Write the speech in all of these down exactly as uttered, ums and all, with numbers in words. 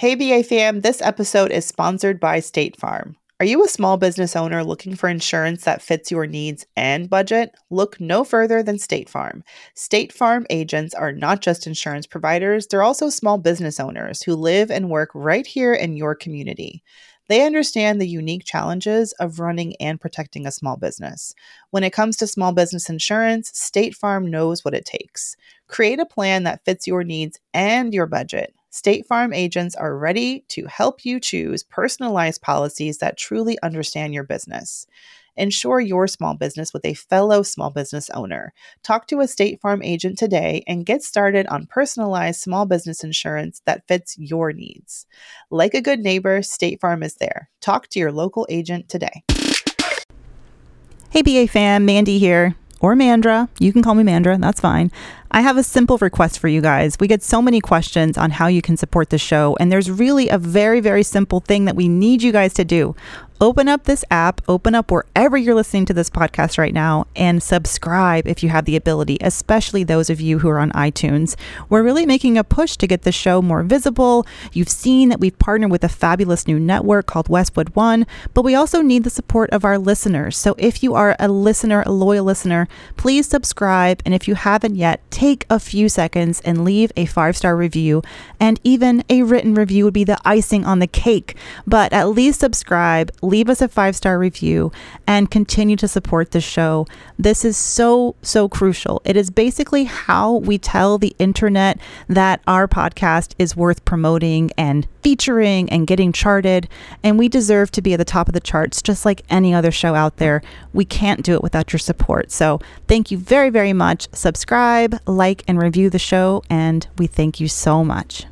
Hey B A fam, this episode is sponsored by State Farm. Are you a small business owner looking for insurance that fits your needs and budget? Look no further than State Farm. State Farm agents are not just insurance providers, they're also small business owners who live and work right here in your community. They understand the unique challenges of running and protecting a small business. When it comes to small business insurance, State Farm knows what it takes. Create a plan that fits your needs and your budget. State Farm agents are ready to help you choose personalized policies that truly understand your business. Insure your small business with a fellow small business owner. Talk to a State Farm agent today and get started on personalized small business insurance that fits your needs. Like a good neighbor, State Farm is there. Talk to your local agent today. Hey B A fam, Mandy here. Or Mandra. You can call me Mandra. That's fine. I have a simple request for you guys. We get so many questions on how you can support the show, and there's really a very, very simple thing that we need you guys to do. Open up this app, open up wherever you're listening to this podcast right now, and subscribe if you have the ability, especially those of you who are on iTunes. We're really making a push to get the show more visible. You've seen that we've partnered with a fabulous new network called Westwood One, but we also need the support of our listeners. So if you are a listener, a loyal listener, please subscribe. And if you haven't yet, take a few seconds and leave a five-star review, and even a written review would be the icing on the cake. But at least subscribe, leave us a five-star review, and continue to support the show. This is so, so crucial. It is basically how we tell the internet that our podcast is worth promoting and featuring and getting charted, and we deserve to be at the top of the charts just like any other show out there. We can't do it without your support. So thank you very, very much. Subscribe, like, and review the show, and we thank you so much.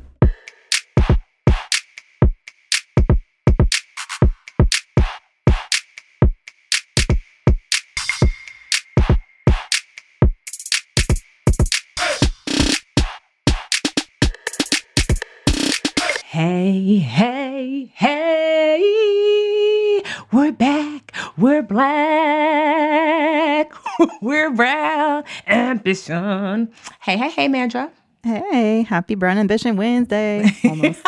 Hey, hey, hey, we're back, we're black, we're brown ambition. Hey, hey, hey, Mandra. Hey, happy Brown Ambition Wednesday. Almost.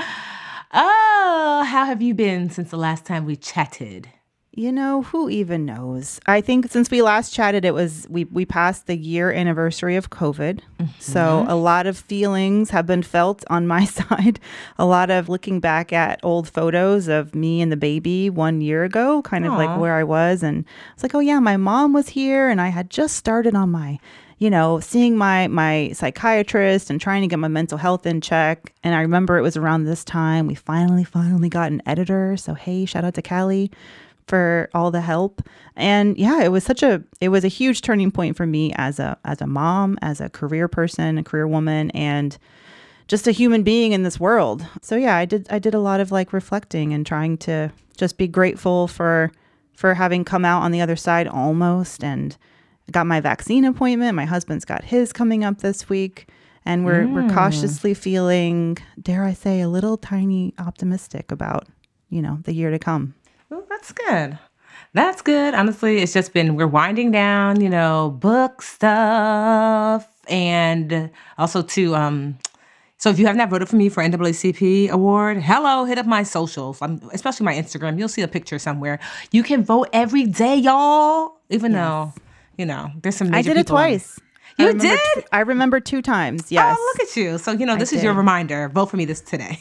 Oh, how have you been since the last time we chatted? You know, who even knows? I think since we last chatted, it was we we passed the year anniversary of COVID. Mm-hmm. So a lot of feelings have been felt on my side. A lot of looking back at old photos of me and the baby one year ago, kind of Aww. Like where I was. And it's like, oh, yeah, my mom was here and I had just started on my, you know, seeing my my psychiatrist and trying to get my mental health in check. And I remember it was around this time we finally, finally got an editor. So, hey, shout out to Callie for all the help. And yeah, it was such a, it was a huge turning point for me as a, as a mom, as a career person, a career woman, and just a human being in this world. So yeah, I did, I did a lot of like reflecting and trying to just be grateful for, for having come out on the other side almost. And got my vaccine appointment. My husband's got his coming up this week. And we're, mm. we're cautiously feeling, dare I say, a little tiny optimistic about, you know, the year to come. Well, that's good. That's good. Honestly, it's just been, we're winding down, you know, book stuff. And also to, um, so if you have not voted for me for N double A C P award, hello, hit up my socials, I'm, especially my Instagram. You'll see a picture somewhere. You can vote every day, y'all. Even yes. though, you know, there's some major I did it twice. On. You I did? T- I remember two times, yes. Oh, look at you. So, you know, this I is did. your reminder. Vote for me this today.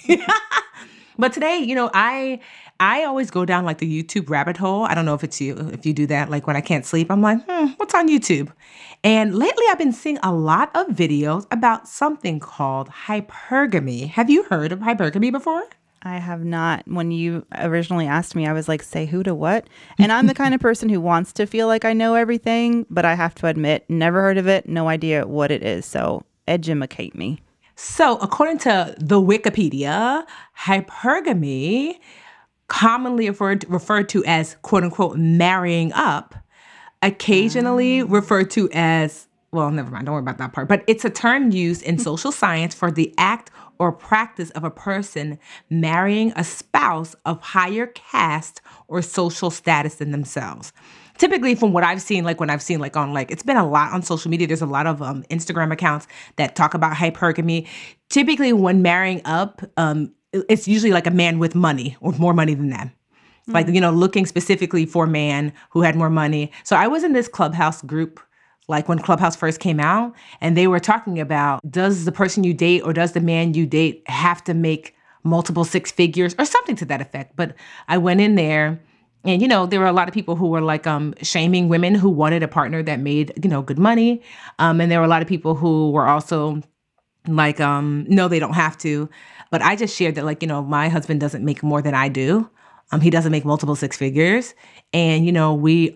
But today, you know, I I always go down like the YouTube rabbit hole. I don't know if it's you, if you do that. Like when I can't sleep, I'm like, hmm, what's on YouTube? And lately I've been seeing a lot of videos about something called hypergamy. Have you heard of hypergamy before? I have not. When you originally asked me, I was like, say who to what? And I'm the kind of person who wants to feel like I know everything, but I have to admit, never heard of it, no idea what it is. So educate me. So according to the Wikipedia, hypergamy, commonly referred, referred to as quote unquote marrying up, occasionally um. referred to as, well, never mind, don't worry about that part, but it's a term used in social science for the act or practice of a person marrying a spouse of higher caste or social status than themselves. Typically, from what I've seen, like when I've seen like on like, it's been a lot on social media. There's a lot of um, Instagram accounts that talk about hypergamy. Typically, when marrying up, um, it's usually like a man with money or more money than them. Mm-hmm. Like, you know, looking specifically for a man who had more money. So I was in this Clubhouse group, like when Clubhouse first came out, and they were talking about, does the person you date or does the man you date have to make multiple six figures or something to that effect? But I went in there and, you know, there were a lot of people who were like um, shaming women who wanted a partner that made, you know, good money. Um, and there were a lot of people who were also like, um, no, they don't have to. But I just shared that, like, you know, my husband doesn't make more than I do. Um, he doesn't make multiple six figures. And, you know, we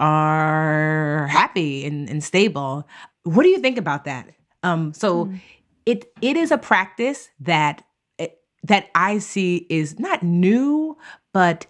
are happy and, and stable. What do you think about that? Um, so mm. it it is a practice that that I see is not new, but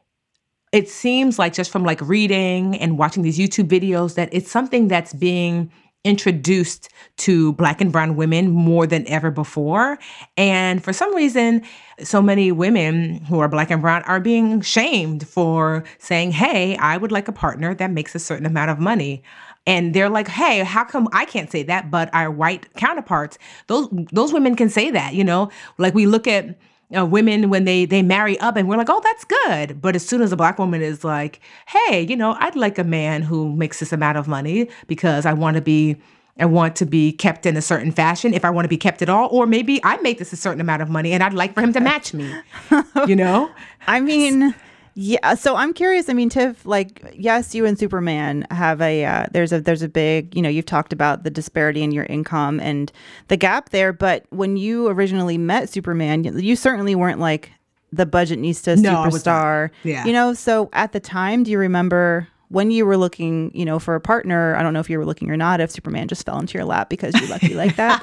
it seems like just from like reading and watching these YouTube videos that it's something that's being introduced to Black and brown women more than ever before. And for some reason, so many women who are Black and brown are being shamed for saying, hey, I would like a partner that makes a certain amount of money. And they're like, hey, how come I can't say that, but our white counterparts, those those women can say that, you know? Like we look at Uh, women when they they marry up and we're like, oh, that's good. But as soon as a Black woman is like, hey, you know, I'd like a man who makes this amount of money because I want to be, I want to be kept in a certain fashion if I want to be kept at all. Or maybe I make this a certain amount of money and I'd like for him to match me, you know? I mean, yeah. So I'm curious. I mean, Tiff, like, yes, you and Superman have a, uh, there's a, there's a big, you know, you've talked about the disparity in your income and the gap there. But when you originally met Superman, you, you certainly weren't like the budget needs to no, superstar, yeah. you know? So at the time, do you remember when you were looking, you know, for a partner? I don't know if you were looking or not, if Superman just fell into your lap because you're lucky like that.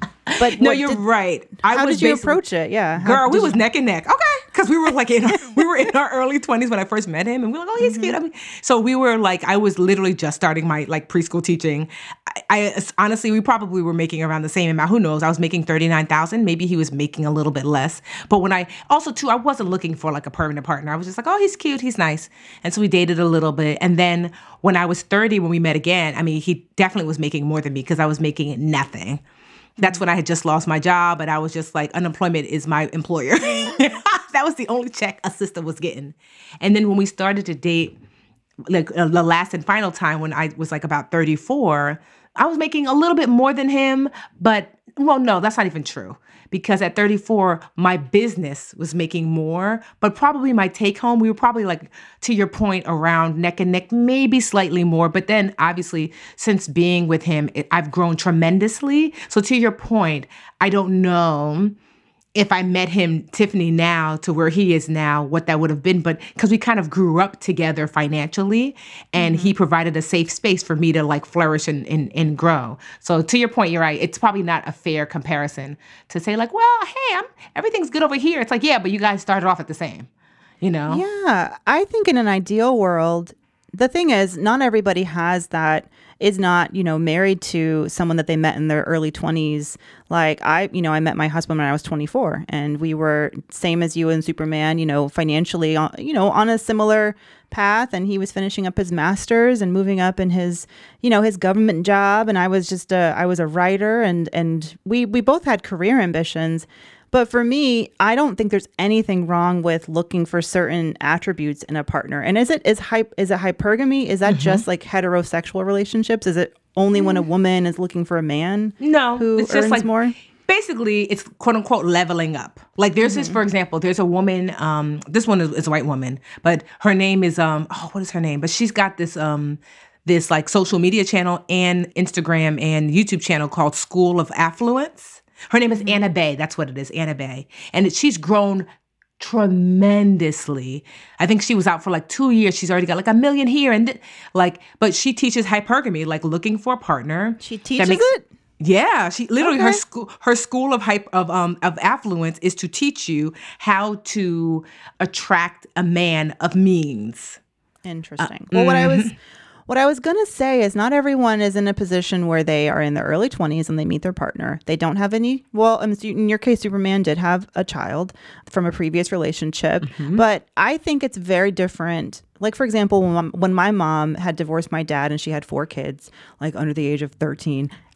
But no, what, you're did, right. I how did you approach it? Yeah, how, girl, we you... was neck and neck. Okay, because we were like in our, we were in our early twenties when I first met him, and we were like, oh, he's mm-hmm. cute. I mean, so we were like, I was literally just starting my like preschool teaching. I, I honestly, we probably were making around the same amount. Who knows? I was making thirty-nine thousand. Maybe he was making a little bit less. But when I also too, I wasn't looking for like a permanent partner. I was just like, oh, he's cute, he's nice, and so we dated a little bit. And then when I was thirty, when we met again, I mean, he definitely was making more than me because I was making nothing. That's when I had just lost my job, and I was just like, unemployment is my employer. That was the only check a sister was getting. And then when we started to date, like uh, the last and final time when I was like about thirty-four, I was making a little bit more than him, but well, no, that's not even true. Because at thirty-four, my business was making more, but probably my take home, we were probably like, to your point, around neck and neck, maybe slightly more. But then obviously, since being with him, it, I've grown tremendously. So to your point, I don't know if I met him, Tiffany, now to where he is now, what that would have been. But because we kind of grew up together financially, and mm-hmm. he provided a safe space for me to like flourish and, and, and grow. So to your point, you're right. It's probably not a fair comparison to say like, well, hey, I'm everything's good over here. It's like, yeah, but you guys started off at the same, you know? Yeah. I think in an ideal world, the thing is, not everybody has that, is not, you know, married to someone that they met in their early twenties. Like I, you know, I met my husband when I was twenty-four, and we were same as you and Superman, you know, financially, you know, on a similar path. And he was finishing up his master's and moving up in his, you know, his government job. And I was just a, I was a writer, and, and we, we both had career ambitions. But for me, I don't think there's anything wrong with looking for certain attributes in a partner. And is it is hy- is it hypergamy? Is that mm-hmm. just like heterosexual relationships? Is it only mm. when a woman is looking for a man? No, who it's earns just like more? Basically, it's quote unquote leveling up. Like there's mm-hmm. this, for example, there's a woman. Um, this one is, is a white woman, but her name is um. Oh, what is her name? But she's got this um. this like social media channel and Instagram and YouTube channel called School of Affluence. Her name is mm-hmm. Anna Bay. That's what it is, Anna Bay. And it, she's grown tremendously. I think she was out for like two years. She's already got like a million here. And th- like, but she teaches hypergamy, like looking for a partner. She teaches makes, it? Yeah. She literally, okay. her school, her school of hype of, um, of affluence is to teach you how to attract a man of means. Interesting. Uh, well, mm-hmm. what I was... What I was going to say is not everyone is in a position where they are in their early twenties and they meet their partner. They don't have any, well, in your case, Superman did have a child from a previous relationship, mm-hmm. but I think it's very different. Like, for example, when, when my mom had divorced my dad and she had four kids, like under the age of thirteen,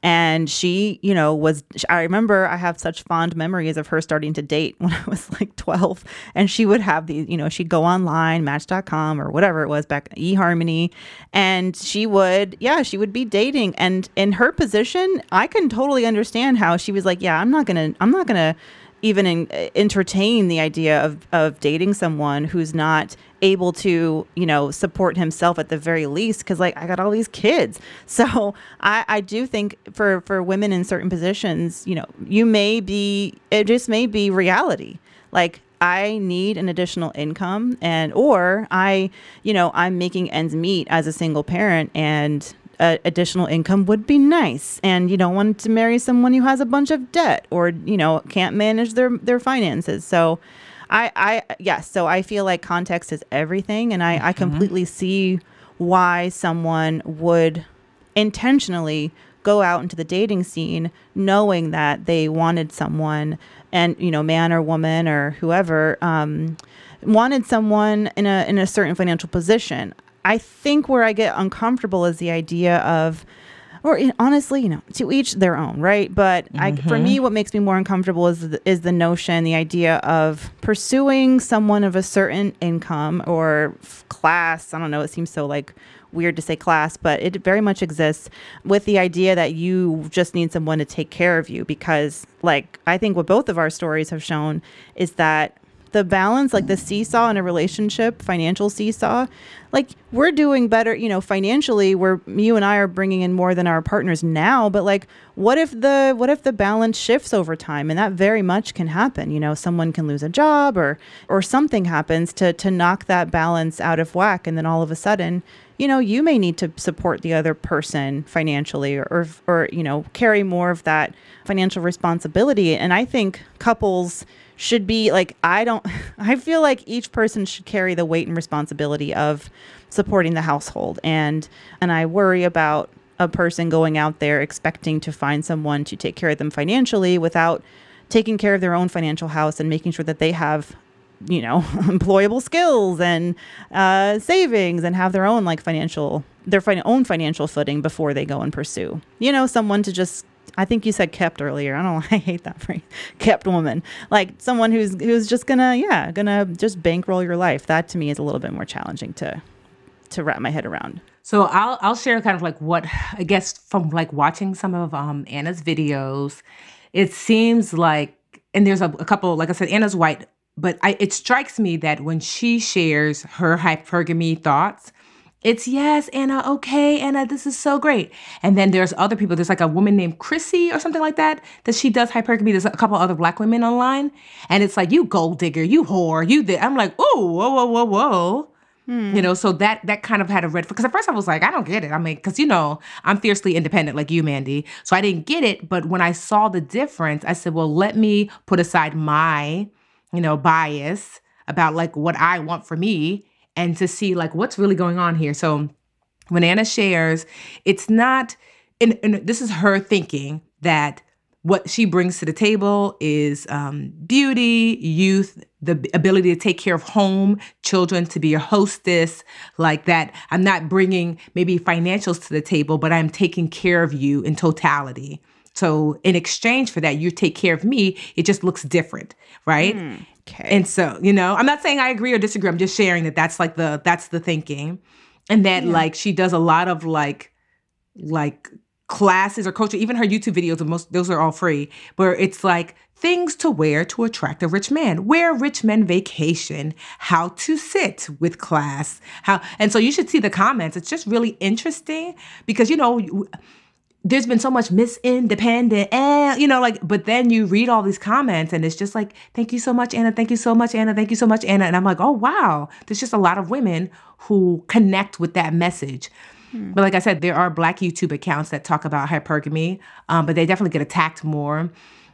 And she, you know, was, I remember I have such fond memories of her starting to date when I was like twelve. And she would have these, you know, she'd go online, match dot com or whatever it was back, eHarmony. And she would, yeah, she would be dating. And in her position, I can totally understand how she was like, yeah, I'm not going to, I'm not going to even in, entertain the idea of, of dating someone who's not able to, you know, support himself at the very least, because like I got all these kids. So I, I do think for, for women in certain positions, you know, you may be, it just may be reality. Like I need an additional income and, or I, you know, I'm making ends meet as a single parent and Uh, additional income would be nice, and you don't want to marry someone who has a bunch of debt or you know can't manage their their finances. So, I I yes, so I feel like context is everything, and I mm-hmm. I completely see why someone would intentionally go out into the dating scene knowing that they wanted someone, and you know man or woman or whoever um, wanted someone in a in a certain financial position. I think where I get uncomfortable is the idea of, or honestly, you know, to each their own, right? But mm-hmm. I, for me, what makes me more uncomfortable is the, is the notion, the idea of pursuing someone of a certain income or f- class. I don't know. It seems so like weird to say class, but it very much exists with the idea that you just need someone to take care of you. Because like, I think what both of our stories have shown is that the balance, like the seesaw in a relationship, financial seesaw, like we're doing better, you know, financially, where you and I are bringing in more than our partners now. But like, what if the, what if the balance shifts over time? And that very much can happen. You know, someone can lose a job or, or something happens to, to knock that balance out of whack. And then all of a sudden, you know, you may need to support the other person financially or, or, or, you know, carry more of that financial responsibility. And I think couples should be like, I don't, I feel like each person should carry the weight and responsibility of supporting the household. And, and I worry about a person going out there expecting to find someone to take care of them financially without taking care of their own financial house and making sure that they have, you know, employable skills and uh, savings and have their own like financial, their fin- own financial footing before they go and pursue, you know, someone to just, I think you said kept earlier. I don't know. I hate that phrase. Kept woman. Like someone who's who's just gonna, yeah, gonna just bankroll your life. That to me is a little bit more challenging to to wrap my head around. So I'll I'll share kind of like what I guess from like watching some of um, Anna's videos. It seems like, and there's a, a couple, like I said, Anna's white, but I, it strikes me that when she shares her hypergamy thoughts, it's yes, Anna, okay, Anna, this is so great. And then there's other people. There's like a woman named Chrissy or something like that, that she does hypergamy. There's a couple other Black women online. And it's like, you gold digger, you whore, you did. I'm like, oh, whoa, whoa, whoa, whoa. Hmm. You know, so that that kind of had a red, because at first I was like, I don't get it. I mean, because, you know, I'm fiercely independent like you, Mandy. So I didn't get it. But when I saw the difference, I said, well, let me put aside my, you know, bias about like what I want for me, and to see like what's really going on here. So when Anna shares, it's not, and, and this is her thinking that what she brings to the table is um, beauty, youth, the ability to take care of home, children, to be a hostess, like that. I'm not bringing maybe financials to the table, but I'm taking care of you in totality. So in exchange for that, you take care of me. It just looks different, right? Mm. Okay. And so, you know, I'm not saying I agree or disagree. I'm just sharing that that's like the, that's the thinking. And that yeah. like, she does a lot of like, like classes or coaching, even her YouTube videos, most, those are all free, where it's like things to wear to attract a rich man, where rich men vacation, how to sit with class, how, and so you should see the comments. It's just really interesting because, you know, there's been so much Miss Independent, and you know, like, but then you read all these comments and it's just like, thank you so much, Anna. Thank you so much, Anna. Thank you so much, Anna. And I'm like, oh, wow. There's just a lot of women who connect with that message. Hmm. But like I said, there are Black YouTube accounts that talk about hypergamy, um, but they definitely get attacked more.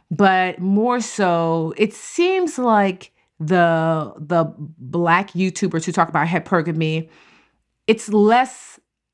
But more so, it seems like the, the Black YouTubers who talk about hypergamy, it's less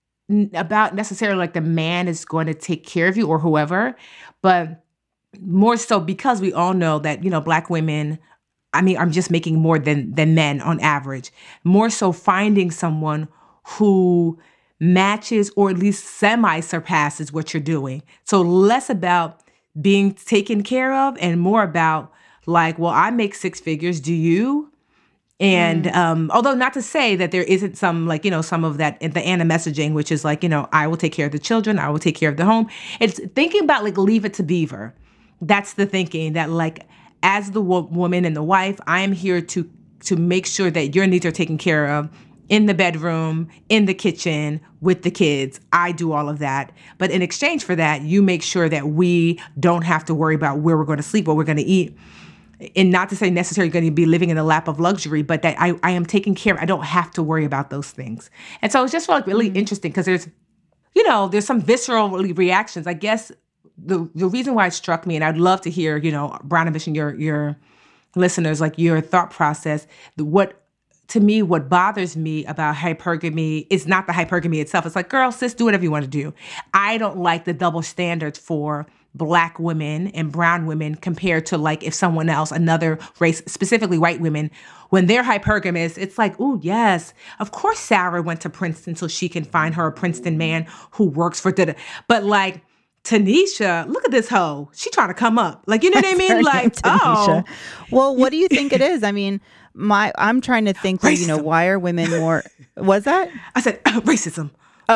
about necessarily like the man is going to take care of you or whoever, but more so because we all know that, you know, Black women, I mean, I'm just making more than, than men on average, more so finding someone who matches or at least semi surpasses what you're doing. So less about being taken care of and more about like, well, I make six figures. Do you? And mm. um, although not to say that there isn't some like, you know, some of that, the Anna messaging, which is like, you know, I will take care of the children. I will take care of the home. It's thinking about like, leave it to Beaver. That's the thinking that like, as the wo- woman and the wife, I am here to to make sure that your needs are taken care of in the bedroom, in the kitchen, with the kids. I do all of that. But in exchange for that, you make sure that we don't have to worry about where we're going to sleep, what we're going to eat. And not to say necessarily going to be living in the lap of luxury, but that I, I am taking care. I don't have to worry about those things. And so it's just like really mm-hmm. interesting because there's, you know, there's some visceral reactions. I guess the the reason why it struck me, and I'd love to hear, you know, Brown Ambition, your your listeners, like your thought process. What to me, what bothers me about hypergamy is not the hypergamy itself. It's like, girl, sis, do whatever you want to do. I don't like the double standards for Black women and brown women compared to like if someone else, another race, specifically white women, when they're hypergamous, it's like, oh, yes, of course Sarah went to Princeton so she can find her a Princeton man who works for da. But like Tanisha, look at this hoe. She trying to come up. Like, you know what I mean? Like, oh. Well, what do you think it is? I mean, my I'm trying to think, that, you know, why are women more, was that? I said, uh, racism.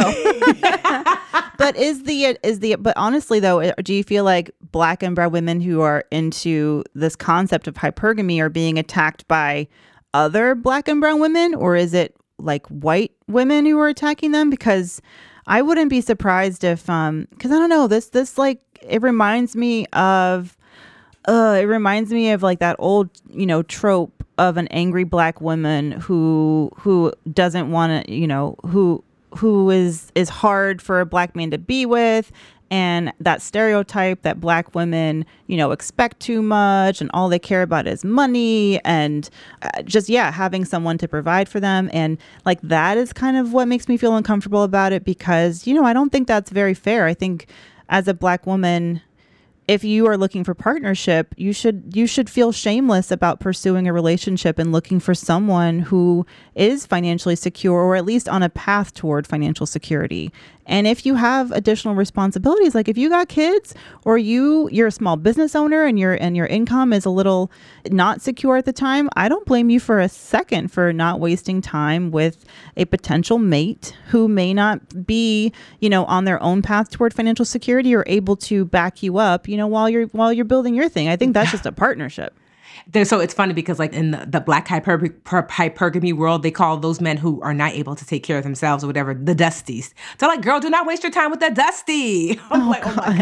Oh, but is the, is the, but honestly though, do you feel like Black and brown women who are into this concept of hypergamy are being attacked by other Black and brown women, or is it like white women who are attacking them? Because I wouldn't be surprised if, um, cause I don't know, this, this like, it reminds me of, uh, it reminds me of like that old, you know, trope of an angry Black woman who, who doesn't want to, you know, who, who is is hard for a Black man to be with, and that stereotype that Black women, you know, expect too much and all they care about is money and uh, just, yeah, having someone to provide for them. And like that is kind of what makes me feel uncomfortable about it because, you know, I don't think that's very fair. I think as a Black woman, if you are looking for partnership, you should you should feel shameless about pursuing a relationship and looking for someone who is financially secure or at least on a path toward financial security. And if you have additional responsibilities, like if you got kids or you you're a small business owner and your and your income is a little not secure at the time, I don't blame you for a second for not wasting time with a potential mate who may not be, you know, on their own path toward financial security or able to back you up, you know, while you're while you're building your thing. I think that's just a partnership. There, so it's funny because like in the, the Black hyper, per, hypergamy world, they call those men who are not able to take care of themselves or whatever, the dusties. So like, girl, do not waste your time with that dusty. I'm oh, like, God. Oh my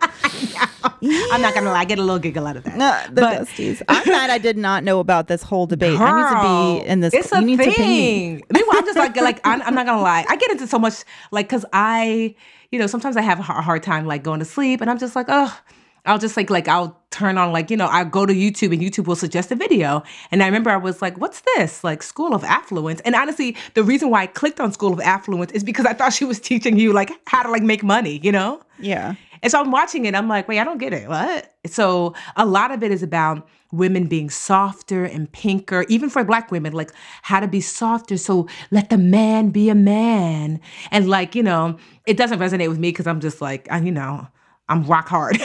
God. yeah. I'm not going to lie, I get a little giggle out of that. No, the but, dusties. I'm glad I did not know about this whole debate. Girl, I need to be in this. It's a you thing. Meanwhile, I'm just like, like I'm, I'm not going to lie. I get into so much, like, because I, you know, sometimes I have a hard time like going to sleep and I'm just like, oh, I'll just like, like I'll turn on like, you know, I go to YouTube and YouTube will suggest a video. And I remember I was like, what's this? Like School of Affluence. And honestly, the reason why I clicked on School of Affluence is because I thought she was teaching you like how to like make money, you know? Yeah. And so I'm watching it. I'm like, wait, I don't get it. What? So a lot of it is about women being softer and pinker, even for Black women, like how to be softer. So let the man be a man. And like, you know, it doesn't resonate with me because I'm just like, I, you know, I'm rock hard.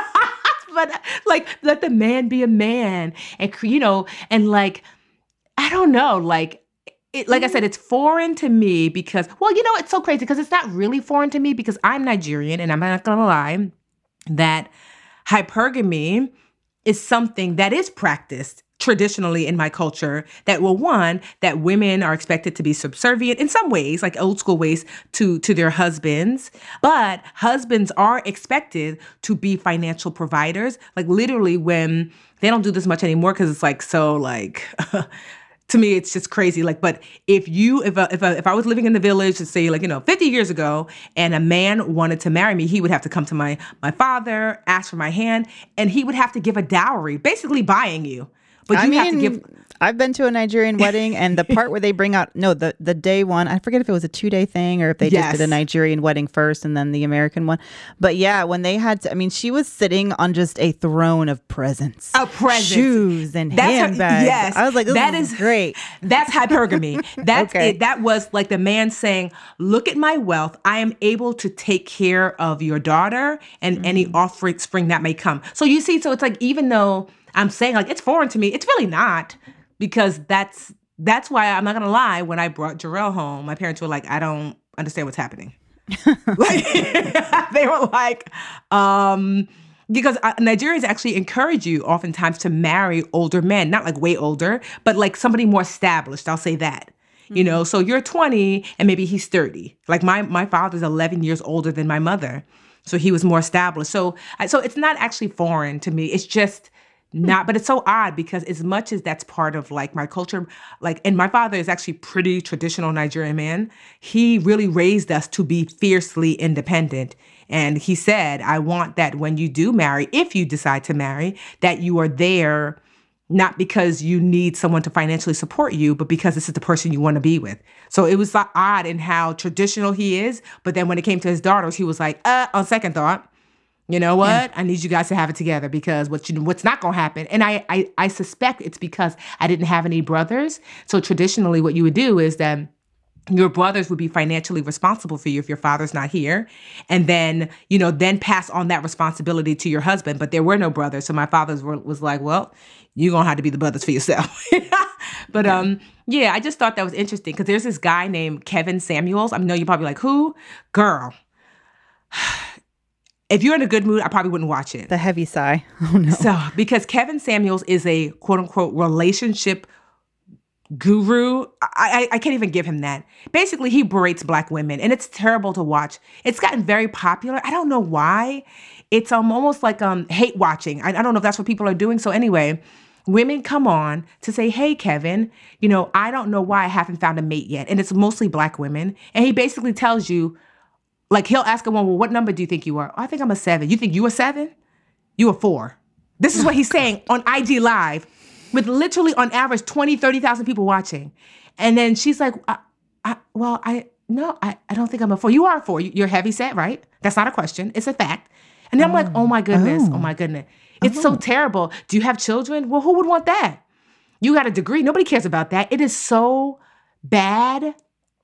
But like, let the man be a man and, you know, and like, I don't know, like, it, like I said, it's foreign to me because, well, you know, it's so crazy because it's not really foreign to me because I'm Nigerian and I'm not going to lie that hypergamy is something that is practiced traditionally in my culture that, well, one, that women are expected to be subservient in some ways, like old school ways to, to their husbands, but husbands are expected to be financial providers. Like literally when they don't do this much anymore because it's like, so like, to me, it's just crazy. Like, but if you, if a, if a, if I was living in the village, let's say like, you know, fifty years ago, and a man wanted to marry me, he would have to come to my, my father, ask for my hand, and he would have to give a dowry, basically buying you. But you I mean, have to give. I've been to a Nigerian wedding, and the part where they bring out, no, the, the day one, I forget if it was a two day thing or if they Yes. just did a Nigerian wedding first and then the American one. But yeah, when they had to, I mean, she was sitting on just a throne of presents. A present. Shoes and That's her- handbags. yes. I was like, this That is is- great. That's hypergamy. That's Okay. it. That was like the man saying, look at my wealth. I am able to take care of your daughter and Mm-hmm. any offspring that may come. So you see, so it's like, even though I'm saying like, it's foreign to me, it's really not, because that's, that's why I'm not going to lie. When I brought Jarrell home, my parents were like, I don't understand what's happening. Like, they were like, um, because uh, Nigerians actually encourage you oftentimes to marry older men, not like way older, but like somebody more established. I'll say that. You know, so you're twenty and maybe he's thirty. Like my my father's eleven years older than my mother, so he was more established. So I, so it's not actually foreign to me. It's just not. But it's so odd because as much as that's part of like my culture, like, and my father is actually pretty traditional Nigerian man. He really raised us to be fiercely independent. And he said, I want that when you do marry, if you decide to marry, that you are there not because you need someone to financially support you, but because this is the person you want to be with. So it was like odd in how traditional he is. But then when it came to his daughters, he was like, uh, on second thought, you know what? Yeah. I need you guys to have it together, because what you, what's not going to happen. And I, I, I suspect it's because I didn't have any brothers. So traditionally what you would do is that your brothers would be financially responsible for you if your father's not here. And then, you know, then pass on that responsibility to your husband. But there were no brothers. So my father was like, well, you're going to have to be the brothers for yourself. But um, yeah, I just thought that was interesting because there's this guy named Kevin Samuels. I know you're probably like, who? Girl. If you're in a good mood, I probably wouldn't watch it. The heavy sigh. Oh, no. So, because Kevin Samuels is a quote unquote relationship guru. I, I I can't even give him that. Basically, he berates Black women, and it's terrible to watch. It's gotten very popular. I don't know why. It's um almost like um hate watching. I, I don't know if that's what people are doing. So anyway, women come on to say, hey, Kevin, you know, I don't know why I haven't found a mate yet. And it's mostly Black women. And he basically tells you, like, he'll ask a woman, well, what number do you think you are? Oh, I think I'm a seven. You think you a seven? You a four. This is what he's saying on I G Live with literally on average twenty, thirty thousand people watching. And then she's like, I, I, well, I, no, I, I don't think I'm a four. You are a four. You're heavy set, right? That's not a question. It's a fact. And then I'm like, oh my goodness. Oh, oh my goodness. It's oh. so terrible. Do you have children? Well, who would want that? You got a degree. Nobody cares about that. It is so bad.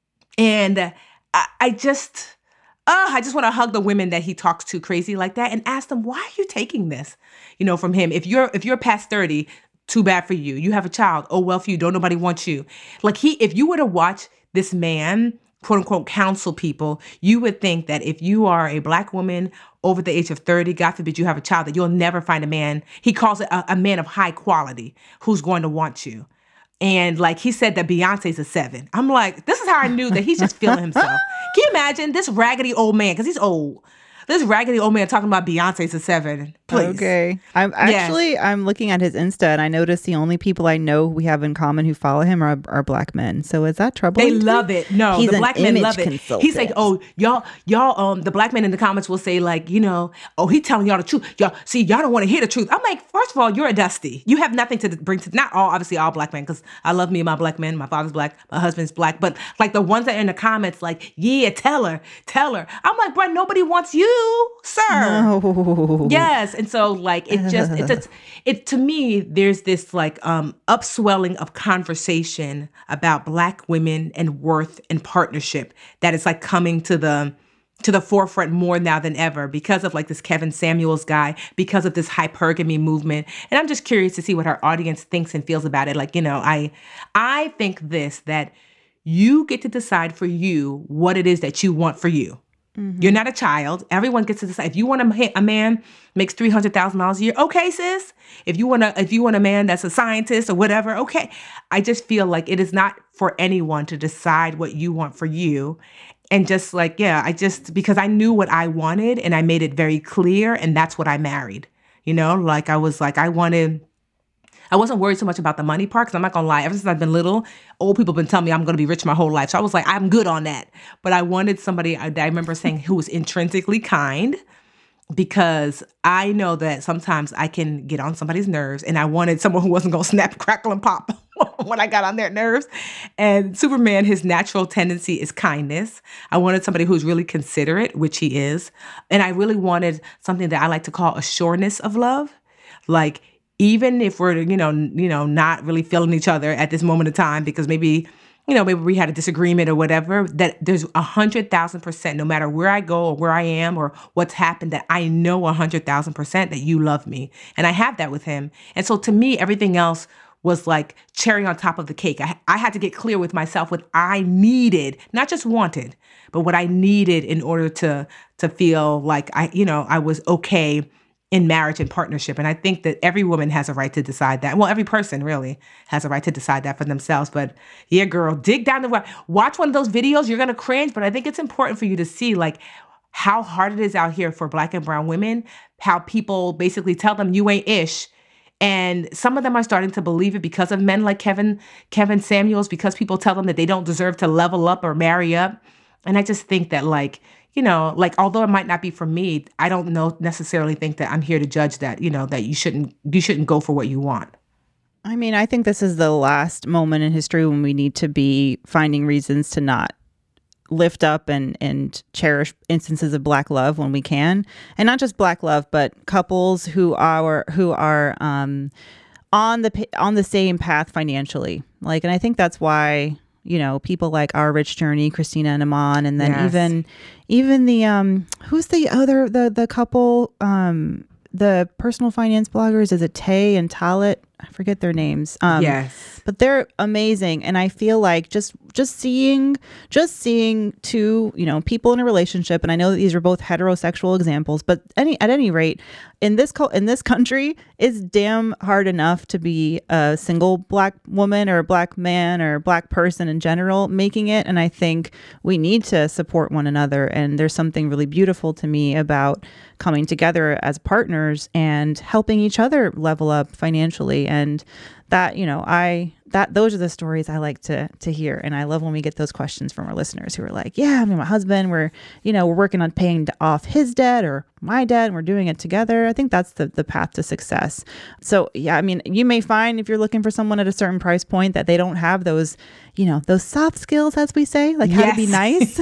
And I, I just, oh, I just want to hug the women that he talks to crazy like that and ask them, why are you taking this, you know, from him? If you're, if you're past thirty, too bad for you. You have a child. Oh, well for you. Don't nobody want you. Like he, if you were to watch this man, quote unquote, counsel people, you would think that if you are a Black woman over the age of thirty, God forbid you have a child, that you'll never find a man. He calls it a, a man of high quality who's going to want you. And like he said that Beyonce's a seven. I'm like, this is how I knew that he's just feeling himself. Can you imagine this raggedy old man? Because he's old. This raggedy old man talking about Beyonce's a seven. Please. Okay. I'm actually, yes. I'm looking at his Insta and I noticed the only people I know we have in common who follow him are, are Black men. So is that troubling? They love it. No, He's the Black men love it. Consultant. He's like, oh, y'all, y'all, um, the Black men in the comments will say like, you know, oh, he telling y'all the truth. Y'all, see, y'all don't want to hear the truth. I'm like, first of all, you're a dusty. You have nothing to bring to, not all, obviously all Black men, because I love me and my Black men. My father's Black, my husband's Black. But like the ones that are in the comments like, yeah, tell her, tell her. I'm like, bro, nobody wants you, sir. No. Yes. And so like, it just, it's, it's, it, to me, there's this like um, upswelling of conversation about Black women and worth and partnership that is like coming to the, to the forefront more now than ever because of like this Kevin Samuels guy, because of this hypergamy movement. And I'm just curious to see what our audience thinks and feels about it. Like, you know, I, I think this, that you get to decide for you what it is that you want for you. Mm-hmm. You're not a child. Everyone gets to decide. If you want a, a man makes three hundred thousand dollars a year, okay, sis. If you want a, if you want a man that's a scientist or whatever, okay. I just feel like it is not for anyone to decide what you want for you. And just like, yeah, I just, because I knew what I wanted and I made it very clear, and that's what I married. You know, like I was like, I wanted, I wasn't worried so much about the money part, because I'm not going to lie. Ever since I've been little, old people have been telling me I'm going to be rich my whole life. So I was like, I'm good on that. But I wanted somebody, I, I remember saying, who was intrinsically kind, because I know that sometimes I can get on somebody's nerves, and I wanted someone who wasn't going to snap, crackle, and pop when I got on their nerves. And Superman, his natural tendency is kindness. I wanted somebody who's really considerate, which he is. And I really wanted something that I like to call a sureness of love. Like, even if we're, you know, you know, not really feeling each other at this moment of time, because maybe, you know, maybe we had a disagreement or whatever, that there's a hundred thousand percent, no matter where I go or where I am or what's happened, that I know a hundred thousand percent that you love me. And I have that with him. And so to me, everything else was like cherry on top of the cake. I, I had to get clear with myself what I needed, not just wanted, but what I needed in order to, to feel like I, you know, I was okay in marriage and partnership. And I think that every woman has a right to decide that. Well, every person really has a right to decide that for themselves. But yeah, girl, dig down the well. Watch one of those videos. You're going to cringe. But I think it's important for you to see like how hard it is out here for Black and brown women, how people basically tell them you ain't ish. And some of them are starting to believe it because of men like Kevin, Kevin Samuels, because people tell them that they don't deserve to level up or marry up. And I just think that like, you know, like, although it might not be for me, I don't know necessarily think that I'm here to judge that, you know, that you shouldn't, you shouldn't go for what you want. I mean, I think this is the last moment in history when we need to be finding reasons to not lift up and, and cherish instances of Black love when we can. And not just Black love, but couples who are, who are, um, on the, on the same path financially. Like, and I think that's why, you know, people like Our Rich Journey, Christina and Iman, and then yes. even, even the, um, who's the other, the, the couple, um, the personal finance bloggers, is it Tay and Talit? I forget their names. Um, yes. But they're amazing. And I feel like just, just seeing, just seeing two, you know, people in a relationship. And I know that these are both heterosexual examples, but any, at any rate, in this, co- in this country, it's damn hard enough to be a single Black woman or a Black man or a Black person in general making it. And I think we need to support one another. And there's something really beautiful to me about coming together as partners and helping each other level up financially. And that, you know, I, that, those are the stories I like to, to hear. And I love when we get those questions from our listeners who are like, yeah, I mean, my husband, we're, you know, we're working on paying off his debt or my debt and we're doing it together. I think that's the, the path to success. So yeah, I mean, you may find if you're looking for someone at a certain price point that they don't have those, you know, those soft skills, as we say, like yes. how to be nice.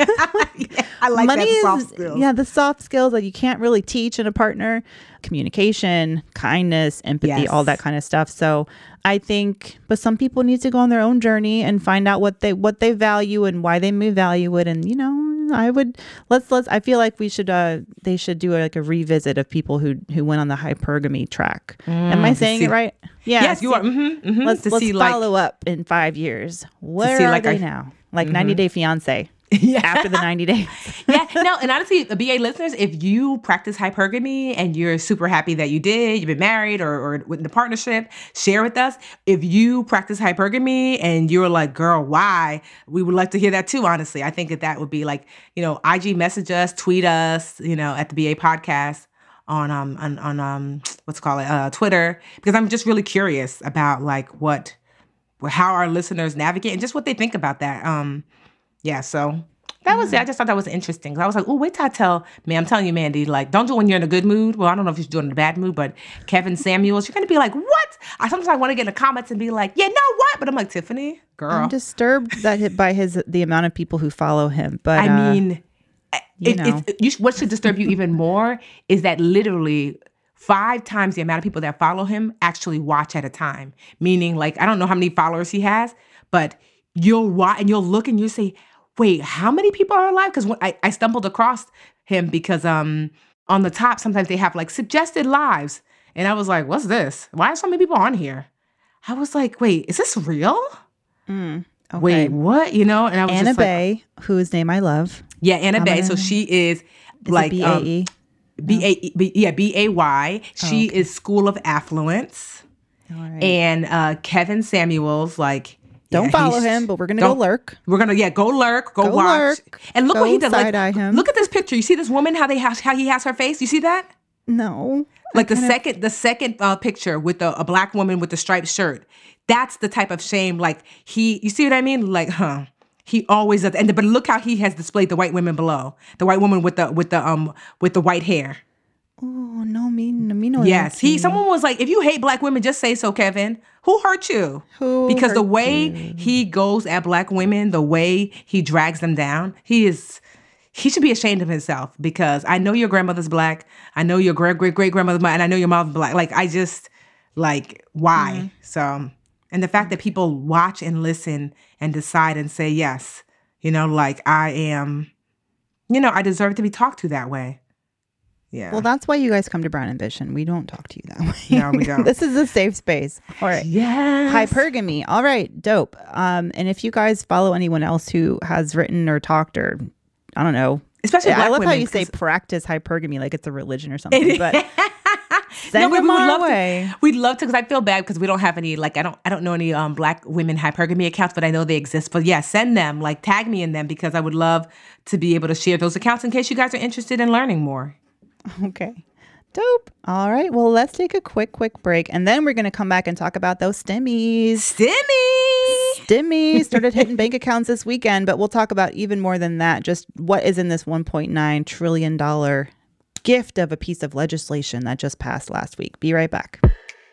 yeah, I like Money that soft is, skills. Yeah, the soft skills that you can't really teach in a partner. Communication, kindness, empathy, yes. all that kind of stuff. So I think, but some people need to go on their own journey and find out what they what they value and why they may value it. And you know, I would let's let's. I feel like we should. Uh, they should do a, like a revisit of people who who went on the hypergamy track. Mm, Am I saying see, it right? Yeah. Yes, you are. Mm-hmm, mm-hmm, let's to let's see, follow like, up in five years. Where see, are like they a, now? Like mm-hmm. ninety Day Fiance. Yeah. After the ninety days. yeah. No, and honestly, B A listeners, if you practice hypergamy and you're super happy that you did, you've been married or, or in a partnership, share with us. If you practice hypergamy and you're like, girl, why? We would like to hear that too, honestly. I think that that would be like, you know, I G message us, tweet us, you know, at the B A podcast on, um, on, on um, what's called it, uh, Twitter, because I'm just really curious about like what, how our listeners navigate and just what they think about that. Um, Yeah, so that was it. I just thought that was interesting. I was like, oh, wait till I tell, man, I'm telling you, Mandy, like, don't do it when you're in a good mood. Well, I don't know if you're doing it in a bad mood, but Kevin Samuels, you're going to be like, what? I sometimes I want to get in the comments and be like, yeah, know what? But I'm like, Tiffany, girl. I'm disturbed that hit by his the amount of people who follow him. But I uh, mean, you it, know. it, you, what should disturb you even more is that literally five times the amount of people that follow him actually watch at a time. Meaning, like, I don't know how many followers he has, but you'll watch and you'll look and you say, wait, how many people are alive? Because when I, I stumbled across him because um on the top, sometimes they have like suggested lives. And I was like, what's this? Why are so many people on here? I was like, wait, is this real? Mm, okay. Wait, what? You know? And I was Anna just Bay, like, whose name I love. Yeah, Anna I'm Bay. gonna, So she is, is like B A E? um, B A E, B, yeah, B A Y. She oh, okay. is School of Affluence. All right. And uh, Kevin Samuels, like, Don't yeah, follow him, but we're gonna go lurk. We're gonna yeah, go lurk, go, go watch, lurk, and look go what he does. Like, side-eye him. Look at this picture. You see this woman? How they has how he has her face. You see that? No. Like the kinda... second the second uh, picture with the, a black woman with the striped shirt. That's the type of shame. Like he, you see what I mean? Like, huh? He always does. And but look how he has displayed the white women below. The white woman with the with the um with the white hair. Oh, no, me, no, me no. Yes, lucky. he. Someone was like, if you hate black women, just say so, Kevin. Who hurt you? Who Because the hurt way you? he goes at black women, the way he drags them down, he is, he should be ashamed of himself. Because I know your grandmother's black. I know your great, great, great grandmother's black. And I know your mom's black. Like, I just, like, why? Mm-hmm. So, and the fact that people watch and listen and decide and say, yes, you know, like, I am, you know, I deserve to be talked to that way. Yeah. Well, that's why you guys come to Brown Ambition. We don't talk to you that way. No, we don't. This is a safe space. All right. Yes. Hypergamy. All right. Dope. Um, and if you guys follow anyone else who has written or talked or, I don't know. Especially black I love women, how you say practice hypergamy like it's a religion or something. But send no, them we would our love way. To, we'd love to, because I feel bad because we don't have any, like, I don't I don't know any um black women hypergamy accounts, but I know they exist. But yeah, send them, like, tag me in them, because I would love to be able to share those accounts in case you guys are interested in learning more. Okay. Dope. All right. Well, let's take a quick, quick break. And then we're going to come back and talk about those stimmies. Stimmy! Stimmy started hitting bank accounts this weekend, but we'll talk about even more than that. Just what is in this one point nine trillion dollars gift of a piece of legislation that just passed last week. Be right back.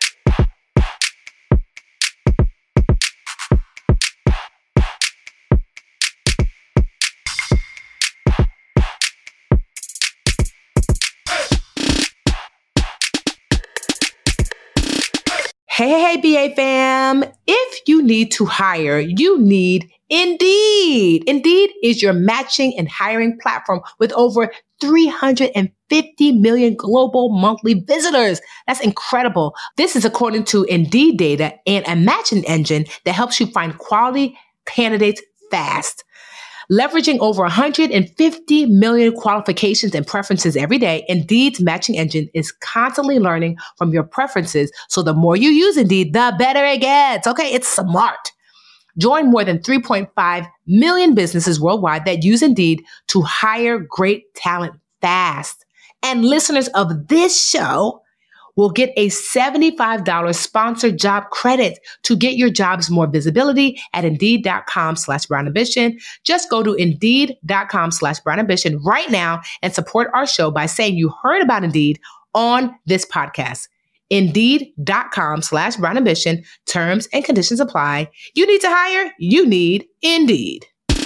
Hey, hey, hey, B A fam. If you need to hire, you need Indeed. Indeed is your matching and hiring platform with over three hundred fifty million global monthly visitors. That's incredible. This is according to Indeed data and a matching engine that helps you find quality candidates fast. Leveraging over one hundred fifty million qualifications and preferences every day, Indeed's matching engine is constantly learning from your preferences. So the more you use Indeed, the better it gets. Okay, it's smart. Join more than three point five million businesses worldwide that use Indeed to hire great talent fast. And listeners of this show will get a seventy-five dollars sponsored job credit to get your jobs more visibility at Indeed.com slash Brown Ambition. Just go to Indeed.com slash Brown Ambition right now and support our show by saying you heard about Indeed on this podcast. Indeed.com slash Brown Ambition. Terms and conditions apply. You need to hire? You need Indeed.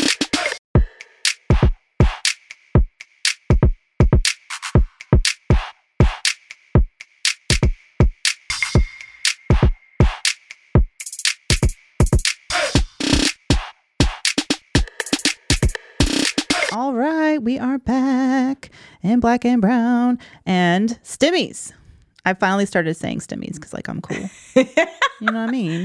All right, we are back in Black and Brown and Stimmies. I finally started saying Stimmies because, like, I'm cool. You know what I mean?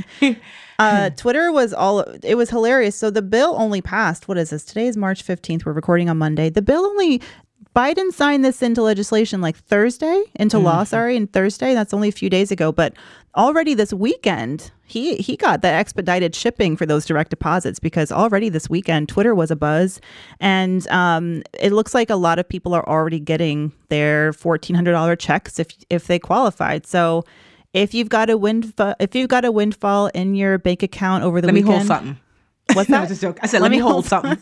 Uh, Twitter was all, it was hilarious. So the bill only passed, what is this? Today is March fifteenth. We're recording on Monday. The bill only, Biden signed this into legislation like Thursday, into mm-hmm. law, sorry, and Thursday. That's only a few days ago. But already this weekend, he he got the expedited shipping for those direct deposits, because already this weekend, Twitter was a buzz. And um, it looks like a lot of people are already getting their fourteen hundred dollars checks if if they qualified. So if you've got a windfall, if you've got a windfall in your bank account over the let weekend. Let me hold something. What's that? No, I'm just joking. I said, let, let me hold, hold something.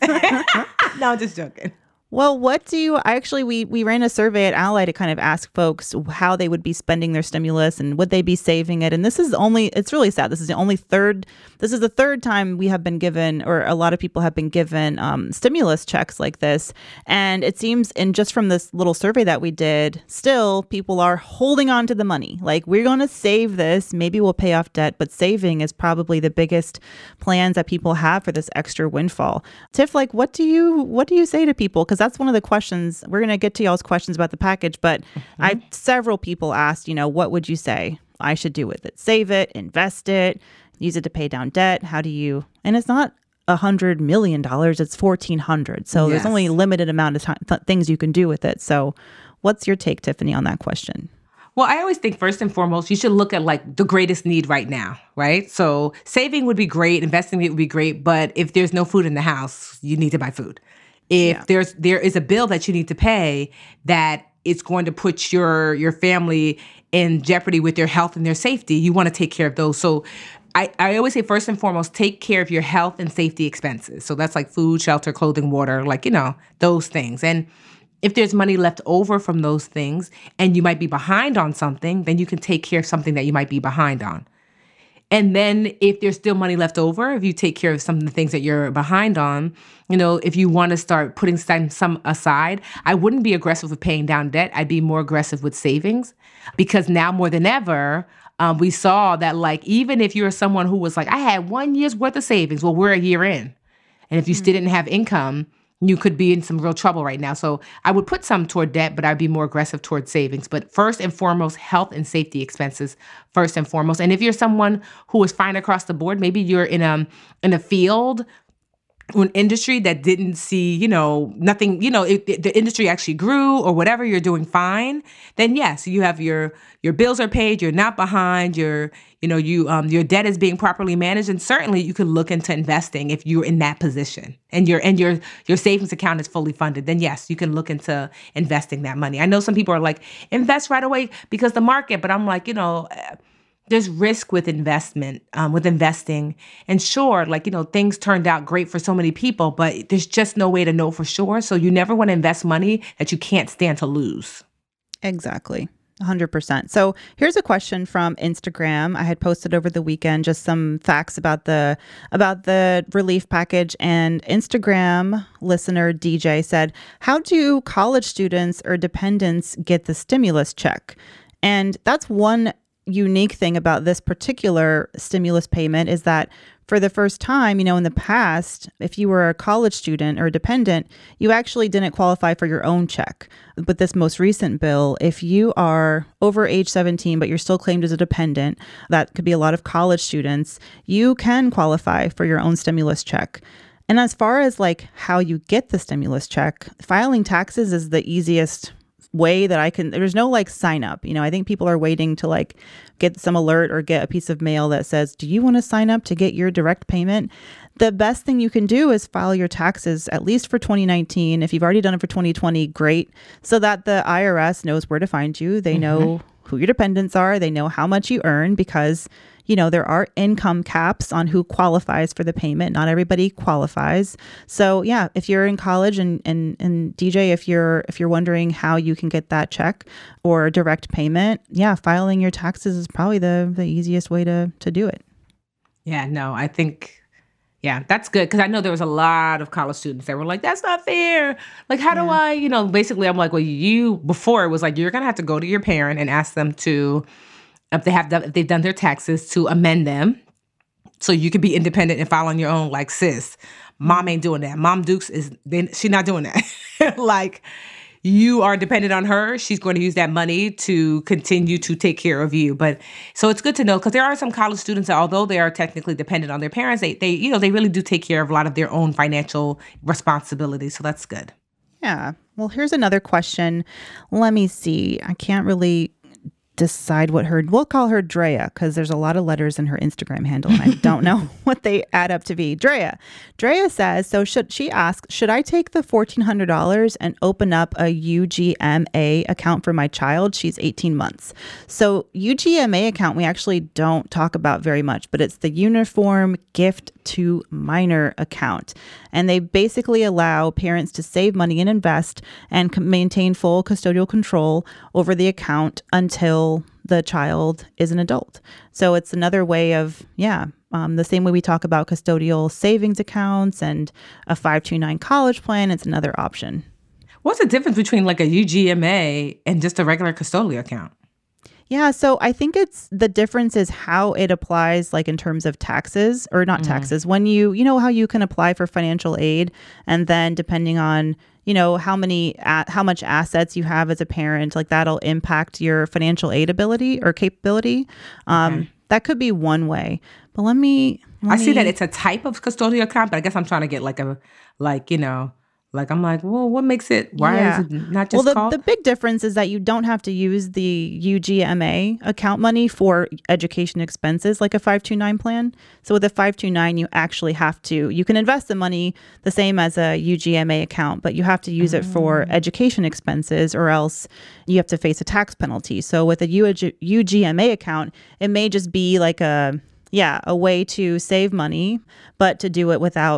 No, I'm just joking. Well, what do you actually, we, we ran a survey at Ally to kind of ask folks how they would be spending their stimulus and would they be saving it. And this is only, it's really sad. This is the only third, this is the third time we have been given, or a lot of people have been given um, stimulus checks like this. And it seems, and just from this little survey that we did, still people are holding on to the money. Like, we're going to save this. Maybe we'll pay off debt, but saving is probably the biggest plans that people have for this extra windfall. Tiff, like, what do you, what do you say to people? Because that's one of the questions. We're going to get to y'all's questions about the package, but mm-hmm. I several people asked, you know, what would you say I should do with it? Save it, invest it, use it to pay down debt. How do you, and it's not a hundred million dollars, it's fourteen hundred. So yes. There's only a limited amount of time, th- things you can do with it. So what's your take, Tiffany, on that question? Well, I always think first and foremost, you should look at like the greatest need right now, right? So saving would be great, investing would be great, but if there's no food in the house, you need to buy food. If yeah. there's there is a bill that you need to pay that it's going to put your your family in jeopardy with their health and their safety, you want to take care of those. So I, I always say first and foremost, take care of your health and safety expenses. So that's like food, shelter, clothing, water, like, you know, those things. And If there's money left over from those things and you might be behind on something, then you can take care of something that you might be behind on. And then if there's still money left over, if you take care of some of the things that you're behind on, you know, if you want to start putting some, some aside, I wouldn't be aggressive with paying down debt. I'd be more aggressive with savings, because now more than ever, um, we saw that, like, even if you're someone who was like, I had one year's worth of savings, well, we're a year in. And if you mm-hmm. still didn't have income, you could be in some real trouble right now. So I would put some toward debt, but I'd be more aggressive toward savings. But first and foremost, health and safety expenses first and foremost. And if you're someone who is fine across the board, maybe you're in a in a field or an industry that didn't see, you know, nothing, you know, it, the industry actually grew or whatever, you're doing fine, then yes, you have your your bills are paid, you're not behind, your you know, you um your debt is being properly managed, and certainly you could look into investing if you're in that position and your and your your savings account is fully funded. Then yes, you can look into investing that money. I know some people are like, invest right away because the market, but I'm like, you know, there's risk with investment, um, with investing. And sure, like, you know, things turned out great for so many people, but there's just no way to know for sure. So you never want to invest money that you can't stand to lose. Exactly. one hundred percent. So here's a question from Instagram. I had posted over the weekend just some facts about the about the relief package, and Instagram listener D J said, how do college students or dependents get the stimulus check? And that's one unique thing about this particular stimulus payment, is that for the first time, you know, in the past, if you were a college student or a dependent, you actually didn't qualify for your own check. But this most recent bill, if you are over age seventeen, but you're still claimed as a dependent, that could be a lot of college students, you can qualify for your own stimulus check. And as far as like how you get the stimulus check, filing taxes is the easiest way that I can. There's no like sign up. You know, I think people are waiting to like get some alert or get a piece of mail that says, do you want to sign up to get your direct payment? The best thing you can do is file your taxes, at least for twenty nineteen. If you've already done it for twenty twenty, great. So that the I R S knows where to find you. They mm-hmm. know who your dependents are. They know how much you earn, because you know, there are income caps on who qualifies for the payment. Not everybody qualifies. So yeah, if you're in college and, and, and D J, if you're, if you're wondering how you can get that check or direct payment, yeah, filing your taxes is probably the, the easiest way to, to do it. Yeah, no, I think, yeah, that's good. Cause I know there was a lot of college students that were like, that's not fair. Like, how yeah. do I, you know, basically I'm like, well, you, before it was like, you're going to have to go to your parent and ask them to, if they have done, if they've done their taxes, to amend them so you can be independent and file on your own. Like, sis, mom ain't doing that. Mom Dukes is, then she's not doing that. Like, you are dependent on her. She's going to use that money to continue to take care of you. But so it's good to know, because there are some college students that, although they are technically dependent on their parents, they, they, you know, they really do take care of a lot of their own financial responsibilities. So that's good. Yeah. Well, here's another question. Let me see. I can't really decide what her, we'll call her Drea, because there's a lot of letters in her Instagram handle and I don't know what they add up to be. Drea. Drea says, so should, she asks, should I take the fourteen hundred dollars and open up a U G M A account for my child? She's eighteen months. So U G M A account, we actually don't talk about very much, but it's the Uniform Gift to Minor account. And they basically allow parents to save money and invest and c- maintain full custodial control over the account until the child is an adult. So it's another way of, yeah, um, the same way we talk about custodial savings accounts and a five two nine college plan, it's another option. What's the difference between like a U G M A and just a regular custodial account? Yeah, so I think it's the difference is how it applies, like in terms of taxes or not mm-hmm. taxes. When you, you know, how you can apply for financial aid, and then depending on, you know, how many, uh, how much assets you have as a parent, like that'll impact your financial aid ability or capability. Um, okay. That could be one way. But let me. Let I me... see that it's a type of custodial account, but I guess I'm trying to get like a, like, you know. Like, I'm like, well, what makes it, why yeah. is it not just well, the, called? the big difference is that you don't have to use the U G M A account money for education expenses like a five two nine plan. So with a five two nine, you actually have to, you can invest the money the same as a U G M A account, but you have to use mm. it for education expenses, or else you have to face a tax penalty. So with a U G M A account, it may just be like a, yeah, a way to save money, but to do it without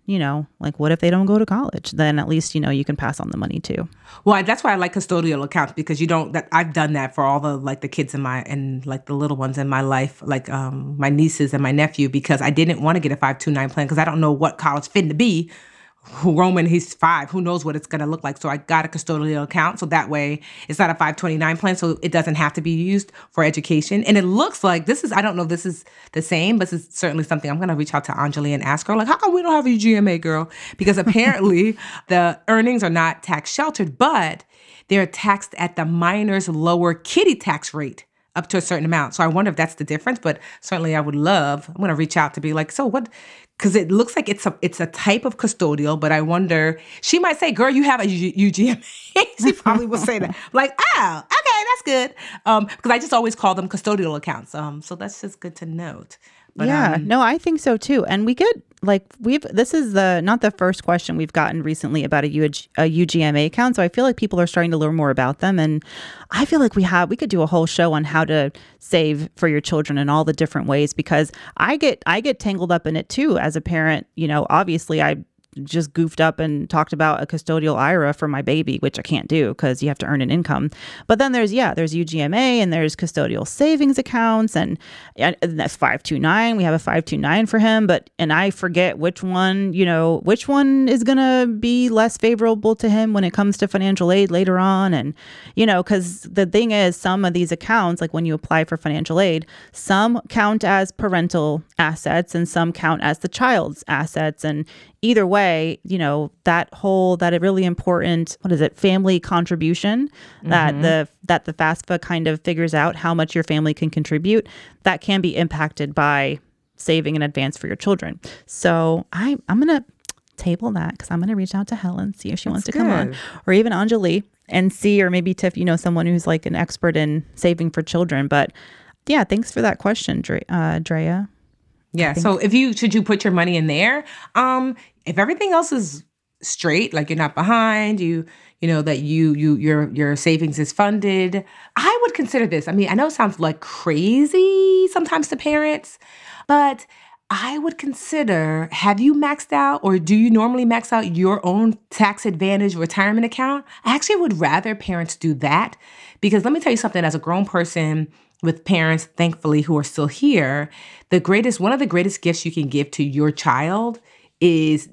you know, like what if they don't go to college? Then at least, you know, you can pass on the money too. Well, I, that's why I like custodial accounts, because you don't, that I've done that for all the, like the kids in my, and like the little ones in my life, like um, my nieces and my nephew, because I didn't want to get a five two nine plan because I don't know what college fitting to be. Roman, he's five. Who knows what it's going to look like? So I got a custodial account. So that way it's not a five twenty-nine plan. So it doesn't have to be used for education. And it looks like this is, I don't know if this is the same, but this is certainly something I'm going to reach out to Anjali and ask her, like, how come we don't have a U G M A, girl? Because apparently the earnings are not tax sheltered, but they're taxed at the minor's lower kiddie tax rate up to a certain amount. So I wonder if that's the difference, but certainly I would love, I'm going to reach out to be like, so what, because it looks like it's a it's a type of custodial, but I wonder, she might say, girl, you have a U G M A. She probably will say that. Like, oh, okay, that's good. Um, because I just always call them custodial accounts. Um, so that's just good to note. But, yeah, um, no, I think so too. And we get like we've this is the not the first question we've gotten recently about a, U G, a U G M A account. So I feel like people are starting to learn more about them, and I feel like we have we could do a whole show on how to save for your children in all the different ways, because I get I get tangled up in it too as a parent. You know, obviously I just goofed up and talked about a custodial I R A for my baby, which I can't do because you have to earn an income. But then there's, yeah, there's U G M A and there's custodial savings accounts, and, and that's five two nine. We have a five two nine for him, but, and I forget which one, you know, which one is going to be less favorable to him when it comes to financial aid later on. And, you know, because the thing is, some of these accounts, like when you apply for financial aid, some count as parental assets and some count as the child's assets. And either way, you know, that whole, that really important, what is it, family contribution, mm-hmm. that the that the FAFSA kind of figures out how much your family can contribute, that can be impacted by saving in advance for your children. So I, I'm going to table that, because I'm going to reach out to Helen, see if she That's wants to good. come on, or even Anjali, and see, or maybe Tiff, you know, someone who's like an expert in saving for children. But yeah, thanks for that question, Dre, uh, Drea. Yeah. So if you, should you put your money in there? Um, if everything else is straight, like you're not behind, you, you know, that you, you, your, your savings is funded, I would consider this. I mean, I know it sounds like crazy sometimes to parents, but I would consider, have you maxed out, or do you normally max out your own tax advantage retirement account? I actually would rather parents do that, because let me tell you something, as a grown person with parents, thankfully, who are still here, the greatest, one of the greatest gifts you can give to your child is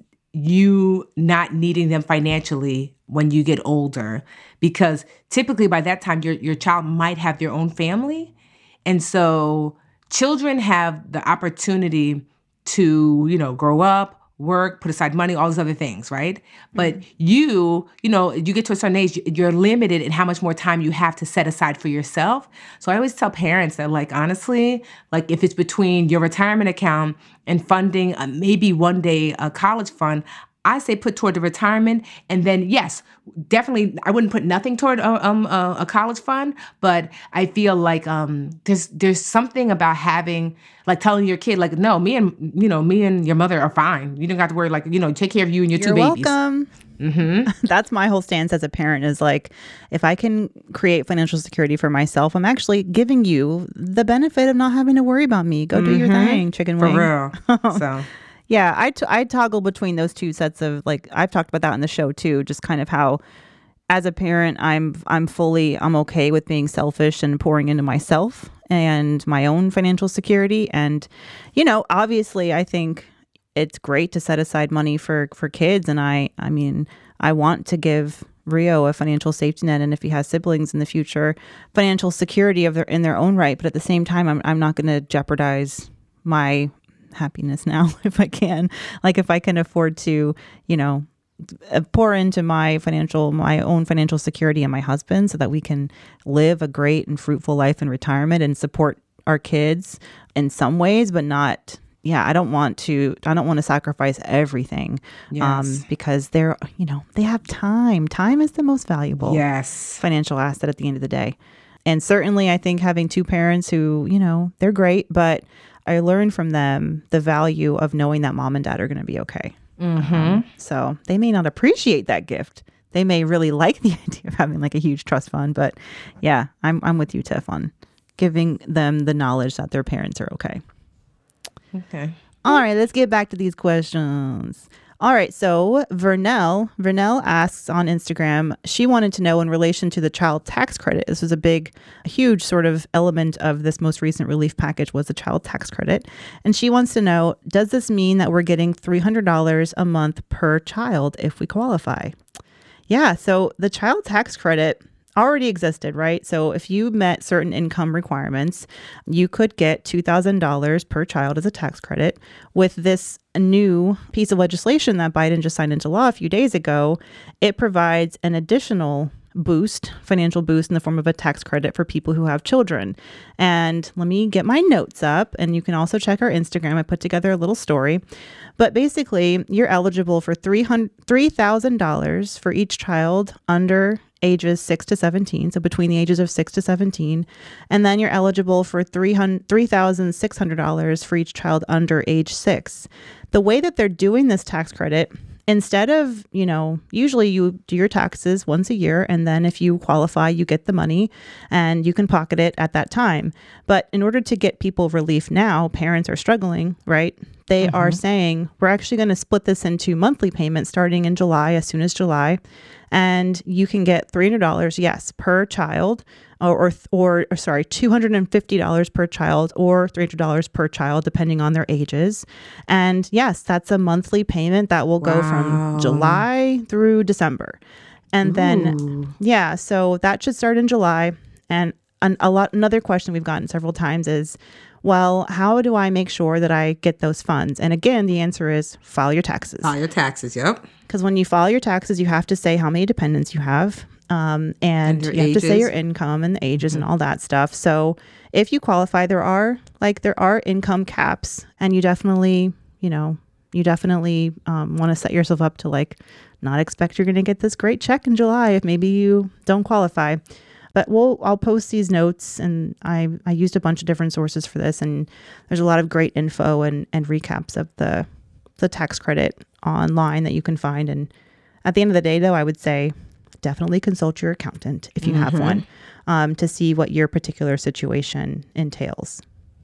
you not needing them financially when you get older, because typically by that time, your, your child might have their own family. And so children have the opportunity to, you know, grow up, work, put aside money, all these other things, right? But mm-hmm. you, you know, you get to a certain age, you're limited in how much more time you have to set aside for yourself. So I always tell parents that, like, honestly, like if it's between your retirement account and funding a, maybe one day a college fund, I say put toward the retirement, and then yes, definitely I wouldn't put nothing toward a, um, a, a college fund, but I feel like um, there's there's something about having, like telling your kid, like, no, me and you know me and your mother are fine. You don't have to worry, like, you know, take care of you and your You're two babies. Welcome. Mm-hmm. That's my whole stance as a parent, is like, if I can create financial security for myself, I'm actually giving you the benefit of not having to worry about me. Go mm-hmm. do your thing, chicken wing. For real. So. Yeah, I, t- I toggle between those two sets of, like, I've talked about that in the show too, just kind of how as a parent, I'm I'm fully, I'm okay with being selfish and pouring into myself and my own financial security. And, you know, obviously I think it's great to set aside money for, for kids. And I, I mean, I want to give Rio a financial safety net, and if he has siblings in the future, financial security of their in their own right. But at the same time, I'm I'm not going to jeopardize my happiness now if I can. Like if I can afford to, you know, pour into my financial, my own financial security and my husband, so that we can live a great and fruitful life in retirement and support our kids in some ways, but not. Yeah, I don't want to, I don't want to sacrifice everything. Yes. Um, because they're, you know, they have time. Time is the most valuable yes. financial asset at the end of the day. And certainly I think having two parents who, you know, they're great, but I learned from them the value of knowing that mom and dad are going to be okay. Mm-hmm. Um, so they may not appreciate that gift. They may really like the idea of having like a huge trust fund, but yeah, I'm I'm with you, Tiff, on giving them the knowledge that their parents are okay. Okay. All right, let's get back to these questions. All right, so Vernell, Vernell asks on Instagram, she wanted to know in relation to the child tax credit. This was a big, a huge sort of element of this most recent relief package was the child tax credit. And she wants to know, does this mean that we're getting three hundred dollars a month per child if we qualify? Yeah, so the child tax credit already existed, right? So if you met certain income requirements, you could get two thousand dollars per child as a tax credit. With this new piece of legislation that Biden just signed into law a few days ago, it provides an additional boost, financial boost in the form of a tax credit for people who have children. And let me get my notes up, and you can also check our Instagram. I put together a little story. But basically, you're eligible for three thousand dollars for each child under ages six to seventeen, so between the ages of six to seventeen, and then you're eligible for three thousand six hundred dollars for each child under age six. The way that they're doing this tax credit, instead of, you know, usually you do your taxes once a year, and then if you qualify, you get the money and you can pocket it at that time. But in order to get people relief now, parents are struggling, right? They mm-hmm. are saying, we're actually going to split this into monthly payments starting in July, as soon as July. And you can get three hundred dollars, yes, per child, or, or, or sorry, two hundred fifty dollars per child, or three hundred dollars per child, depending on their ages. And yes, that's a monthly payment that will go wow. from July through December. And Ooh. then, yeah, so that should start in July. And an, a lot, another question we've gotten several times is, well, how do I make sure that I get those funds? And again, the answer is file your taxes. File your taxes, yep. Because when you file your taxes, you have to say how many dependents you have. Um, and, and you have ages. to say your income and the ages mm-hmm. and all that stuff. So if you qualify, there are like there are income caps, and you definitely, you know, you definitely um, want to set yourself up to like not expect you're going to get this great check in July if maybe you don't qualify. But we'll I'll post these notes, and I I used a bunch of different sources for this, and there's a lot of great info and, and recaps of the the tax credit online that you can find. And at the end of the day, though, I would say definitely consult your accountant if you mm-hmm. have one um, to see what your particular situation entails.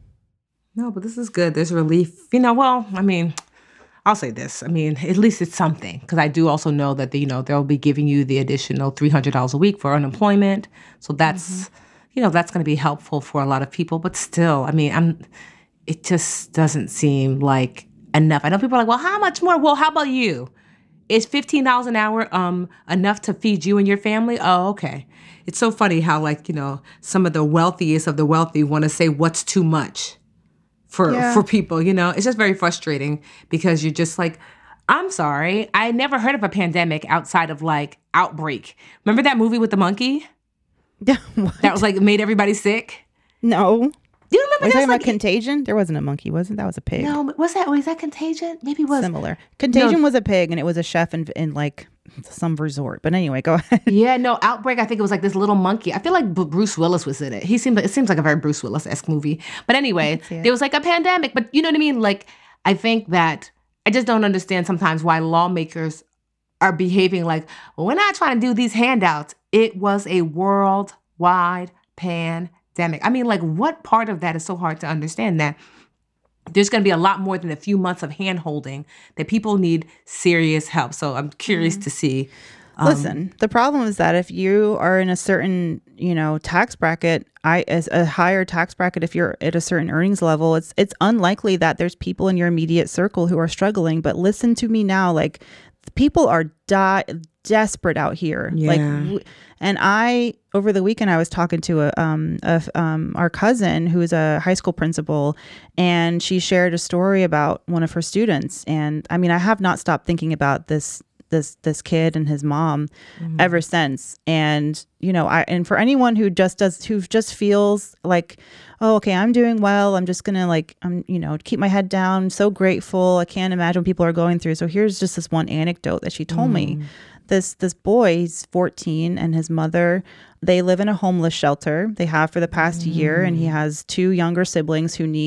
No, but this is good. There's relief. You know, well, I mean, I'll say this. I mean, at least it's something, because I do also know that, the, you know, they'll be giving you the additional three hundred dollars a week for unemployment. So that's, mm-hmm. you know, that's going to be helpful for a lot of people. But still, I mean, I'm. it just doesn't seem like enough. I know people are like, well, how much more? Well, how about you? Is fifteen dollars an hour um enough to feed you and your family? Oh, okay. It's so funny how, like, you know, some of the wealthiest of the wealthy want to say what's too much for yeah. for people, you know. It's just very frustrating, because you're just like, I'm sorry, I never heard of a pandemic outside of like Outbreak. Remember that movie with the monkey? Yeah. That was like made everybody sick? No. Do you remember? Are you talking like, about Contagion? There wasn't a monkey, wasn't that? Was a pig. No, was that was that Contagion? Maybe it was similar. Contagion no. was a pig, and it was a chef in, in like some resort. But anyway, go ahead. Yeah, no, Outbreak. I think it was like this little monkey. I feel like Bruce Willis was in it. He seemed. It seems like a very Bruce Willis-esque movie. But anyway, there was like a pandemic. But you know what I mean? Like, I think that I just don't understand sometimes why lawmakers are behaving like, well, we're not trying to do these handouts. It was a worldwide pandemic. I mean, like, what part of that is so hard to understand that there's going to be a lot more than a few months of hand-holding, that people need serious help. So I'm curious mm-hmm. to see. Um, Listen, the problem is that if you are in a certain, you know, tax bracket, I as a higher tax bracket, if you're at a certain earnings level, it's it's unlikely that there's people in your immediate circle who are struggling. But listen to me now, like, people are di- desperate out here. Yeah. Like, w- and I, over the weekend, I was talking to a, um, a, um, our cousin who is a high school principal, and she shared a story about one of her students. And I mean, I have not stopped thinking about this, this, this kid and his mom mm-hmm. ever since. And, you know, I, and for anyone who just does, who just feels like, oh, okay, I'm doing well. I'm just going to like, I'm, you know, keep my head down. I'm so grateful. I can't imagine what people are going through. So here's just this one anecdote that she told mm. me. This this boy, he's fourteen, and his mother, they live in a homeless shelter. They have for the past mm. year, and he has two younger siblings who need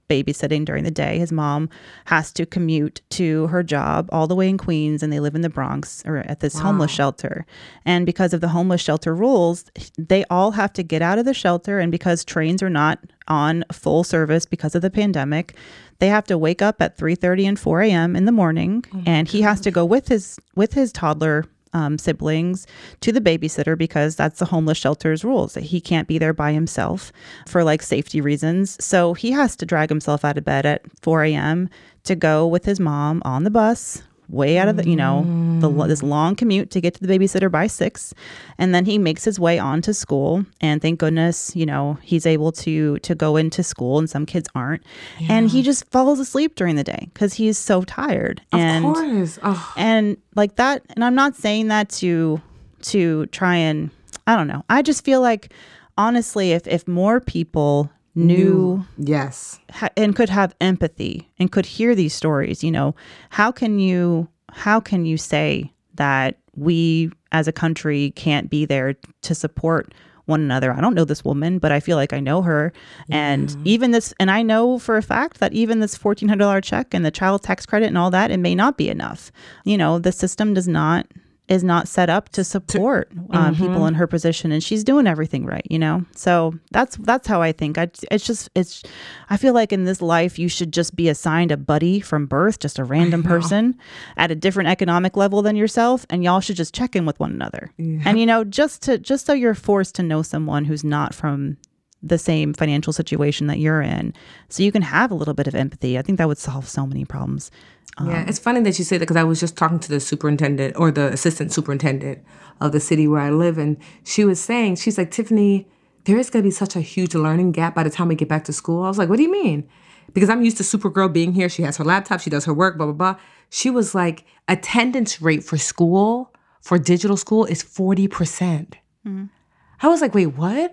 babysitting during the day. His mom has to commute to her job all the way in Queens, and they live in the Bronx or at this wow. homeless shelter. And because of the homeless shelter rules, they all have to get out of the shelter. And because trains are not on full service because of the pandemic, they have to wake up at three thirty and four a.m. in the morning, oh and he gosh. has to go with his with his toddler um, siblings to the babysitter because that's the homeless shelter's rules, that he can't be there by himself for like safety reasons. So he has to drag himself out of bed at four a.m. to go with his mom on the bus, way out of the, you know, the, this long commute to get to the babysitter by six. And then he makes his way on to school. And thank goodness, you know, he's able to to go into school, and some kids aren't. Yeah. And he just falls asleep during the day because he's so tired. Of and, course. Oh. And like that. And I'm not saying that to to try and, I don't know. I just feel like, honestly, if if more people knew yes ha- and could have empathy and could hear these stories, you know, how can you how can you say that we as a country can't be there to support one another? I don't know this woman, but I feel like I know her. Yeah. And even this, and I know for a fact that even this fourteen hundred dollars check and the child tax credit and all that, it may not be enough. You know, the system does not is not set up to support um, mm-hmm. people in her position, and she's doing everything right, you know? So that's, that's how I think. I, it's just, it's, I feel like in this life, you should just be assigned a buddy from birth, just a random person at a different economic level than yourself. And y'all should just check in with one another. Yeah. And, you know, just to, just so you're forced to know someone who's not from the same financial situation that you're in, so you can have a little bit of empathy. I think that would solve so many problems. Yeah, it's funny that you say that, because I was just talking to the superintendent or the assistant superintendent of the city where I live, and she was saying, she's like, Tiffany, there is going to be such a huge learning gap by the time we get back to school. I was like, what do you mean? Because I'm used to Supergirl being here. She has her laptop. She does her work, blah, blah, blah. She was like, attendance rate for school, for digital school, is forty percent. Mm-hmm. I was like, wait, what?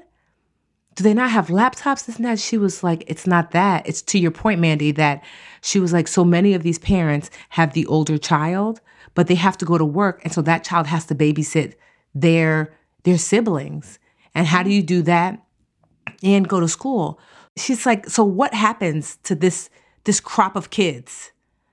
Do they not have laptops? This and that. She was like, it's not that. It's to your point, Mandy, that she was like, so many of these parents have the older child, but they have to go to work. And so that child has to babysit their, their siblings. And how do you do that and go to school? She's like, so what happens to this, this crop of kids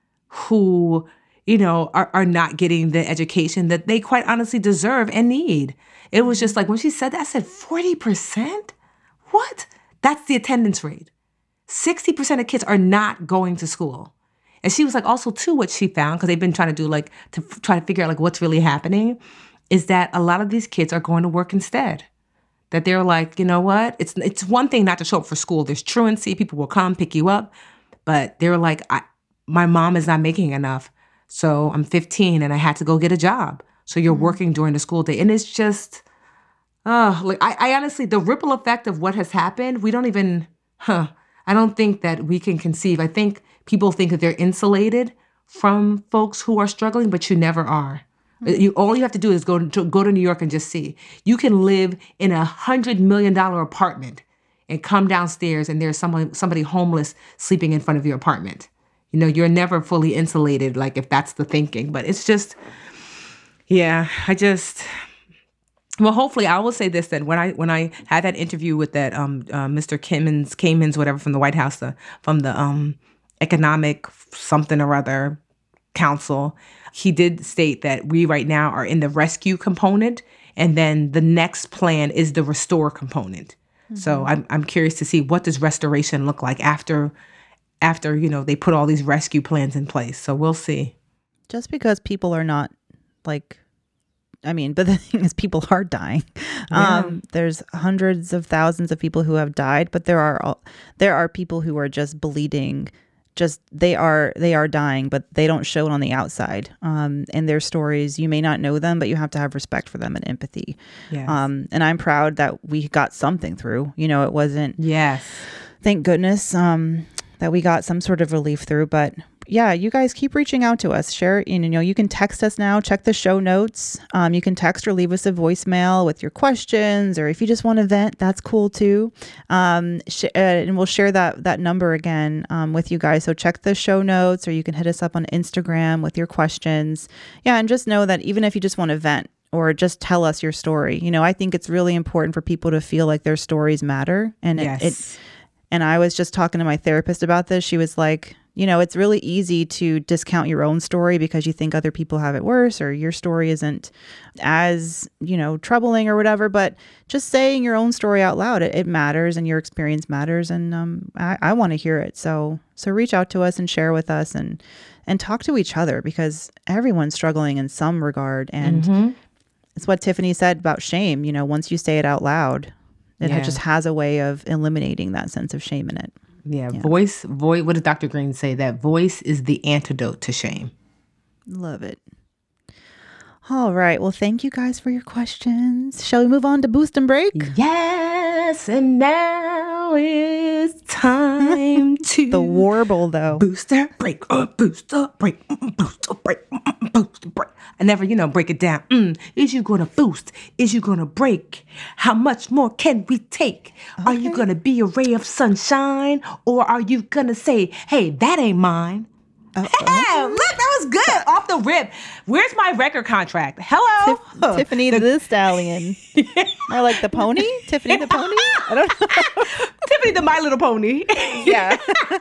who, you know, are, are not getting the education that they quite honestly deserve and need? It was just like, when she said that, I said, forty percent? What? That's the attendance rate. sixty percent of kids are not going to school. And she was like, also too, what she found, because they've been trying to do like, to f- try to figure out like what's really happening, is that a lot of these kids are going to work instead. That they're like, you know what? It's it's one thing not to show up for school. There's truancy. People will come pick you up. But they're like, I, my mom is not making enough. So I'm fifteen and I had to go get a job. So you're mm-hmm. working during the school day. And it's just, oh, like I, I honestly, the ripple effect of what has happened, we don't even, huh, I don't think that we can conceive. I think people think that they're insulated from folks who are struggling, but you never are. Mm-hmm. You, all you have to do is go to, go to New York and just see. You can live in a hundred million dollar apartment and come downstairs and there's someone, somebody homeless sleeping in front of your apartment. You know, you're never fully insulated, like if that's the thinking. But it's just, yeah, I just... Well, hopefully, I will say this then. When I when I had that interview with that um uh, Mister Kimmons, Kamens, whatever, from the White House, the, from the um economic something or other council, he did state that we right now are in the rescue component, and then the next plan is the restore component. Mm-hmm. So I'm I'm curious to see, what does restoration look like after after you know they put all these rescue plans in place. So we'll see. Just because people are not like. I mean, but the thing is, people are dying. Yeah. Um, there's hundreds of thousands of people who have died, but there are there are people who are just bleeding. Just they are they are dying, but they don't show it on the outside. Um, and their stories, you may not know them, but you have to have respect for them and empathy. Yes. Um, and I'm proud that we got something through. You know, it wasn't. Yes. Thank goodness um, that we got some sort of relief through, but. Yeah, you guys keep reaching out to us. Share, you know, you can text us now. Check the show notes. Um, you can text or leave us a voicemail with your questions, or if you just want to vent, that's cool too. Um, sh- uh, and we'll share that that number again um, with you guys. So check the show notes, or you can hit us up on Instagram with your questions. Yeah, and just know that even if you just want to vent or just tell us your story, you know, I think it's really important for people to feel like their stories matter, and yes. it. it And I was just talking to my therapist about this. She was like, you know, it's really easy to discount your own story because you think other people have it worse or your story isn't as, you know, troubling or whatever. But just saying your own story out loud, it, it matters and your experience matters. And um, I, I want to hear it. So so reach out to us and share with us and and talk to each other because everyone's struggling in some regard. And mm-hmm. it's what Tiffany said about shame. You know, once you say it out loud, it yeah. just has a way of eliminating that sense of shame in it. Yeah, yeah, voice, voice. What does Doctor Green say? That voice is the antidote to shame. Love it. All right. Well, thank you guys for your questions. Shall we move on to Boost and Break? Yes. And now it's time to... the warble, though. Boost or break, uh, boost or break, mm, boost or break, mm, boost or break. I never, you know, break it down. Mm, is you going to boost? Is you going to break? How much more can we take? Okay. Are you going to be a ray of sunshine? Or are you going to say, hey, that ain't mine? Uh-oh. Hey, look, that was good. Off the rip. Where's my record contract? Hello. Tif- oh, Tiffany the, the Stallion. Or like the pony? Tiffany the pony? I don't know. Tiffany the My Little Pony. Yeah.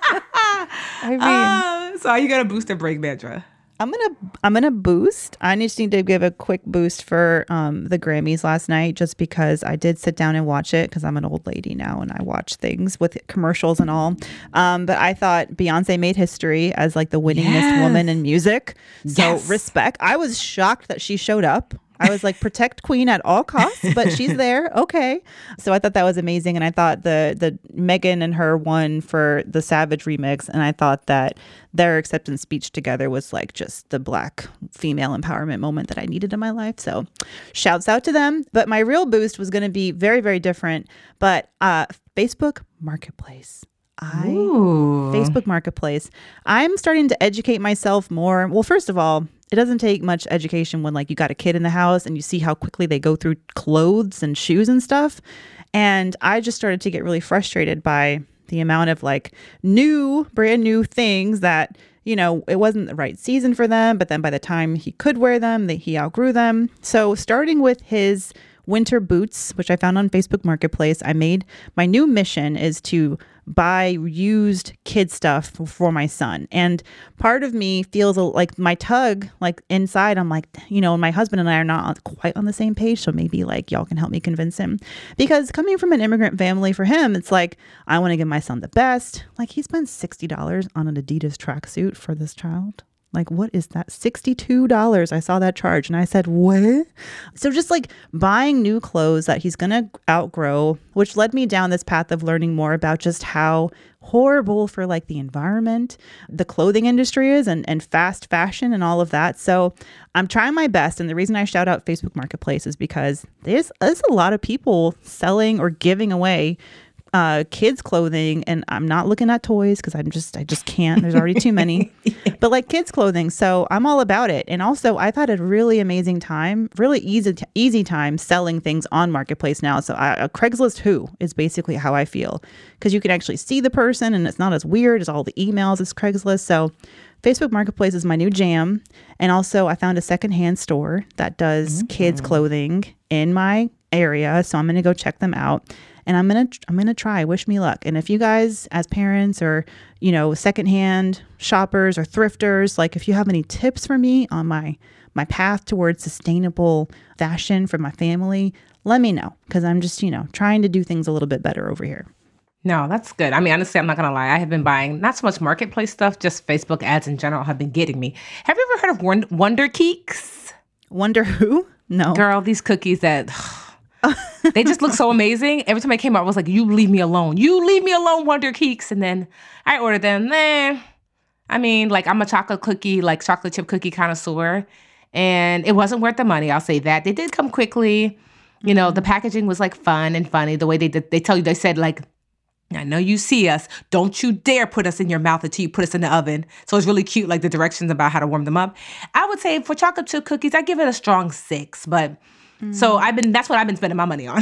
I mean. Uh, so are you going to boost or break, Mandra? I'm gonna I'm gonna boost. I just need to give a quick boost for um, the Grammys last night, just because I did sit down and watch it because I'm an old lady now and I watch things with commercials and all. Um, but I thought Beyonce made history as like the winningest yes. woman in music. So yes. respect. I was shocked that she showed up. I was like, protect Queen at all costs, but she's there. Okay. So I thought that was amazing. And I thought the the Megan and her won for the Savage remix. And I thought that their acceptance speech together was like just the Black female empowerment moment that I needed in my life. So shouts out to them. But my real boost was going to be very, very different. But uh, Facebook Marketplace. I Ooh. Facebook Marketplace. I'm starting to educate myself more. Well, first of all, it doesn't take much education when like you got a kid in the house and you see how quickly they go through clothes and shoes and stuff. And I just started to get really frustrated by the amount of like new, brand new things that, you know, it wasn't the right season for them. But then by the time he could wear them, that he outgrew them. So starting with his winter boots, which I found on Facebook Marketplace, I made my new mission is to buy used kid stuff for my son. And part of me feels like my tug, like inside, I'm like, you know, my husband and I are not quite on the same page. So maybe like y'all can help me convince him, because coming from an immigrant family, for him, it's like, I want to give my son the best. Like he spent sixty dollars on an Adidas tracksuit for this child. Like, what is that? sixty-two dollars. I saw that charge and I said, what? So just like buying new clothes that he's going to outgrow, which led me down this path of learning more about just how horrible for like the environment, the clothing industry is, and, and fast fashion and all of that. So I'm trying my best. And the reason I shout out Facebook Marketplace is because there's, there's a lot of people selling or giving away Uh, kids clothing, and I'm not looking at toys because I'm just I just can't. There's already too many. yeah. But like kids clothing, so I'm all about it. And also, I've had a really amazing time, really easy t- easy time selling things on Marketplace now. So I, a Craigslist who is basically how I feel, because you can actually see the person, and it's not as weird as all the emails as Craigslist. So Facebook Marketplace is my new jam. And also, I found a secondhand store that does mm-hmm. kids clothing in my area, so I'm gonna go check them out. And I'm going to, I'm going to try. Wish me luck. And if you guys as parents or, you know, secondhand shoppers or thrifters, like if you have any tips for me on my, my path towards sustainable fashion for my family, let me know. Cause I'm just, you know, trying to do things a little bit better over here. No, that's good. I mean, honestly, I'm not going to lie. I have been buying not so much Marketplace stuff, just Facebook ads in general have been getting me. Have you ever heard of Wonder Keeks? Wonder who? No. Girl, these cookies that... they just look so amazing. Every time I came out, I was like, you leave me alone. You leave me alone, Wonder Keeks. And then I ordered them. Nah. I mean, like I'm a chocolate cookie, like chocolate chip cookie connoisseur. And it wasn't worth the money. I'll say that. They did come quickly. You know, the packaging was like fun and funny. The way they did, they tell you, they said like, I know you see us. Don't you dare put us in your mouth until you put us in the oven. So it's really cute, like the directions about how to warm them up. I would say for chocolate chip cookies, I give it a strong six, but so I've been, that's what I've been spending my money on.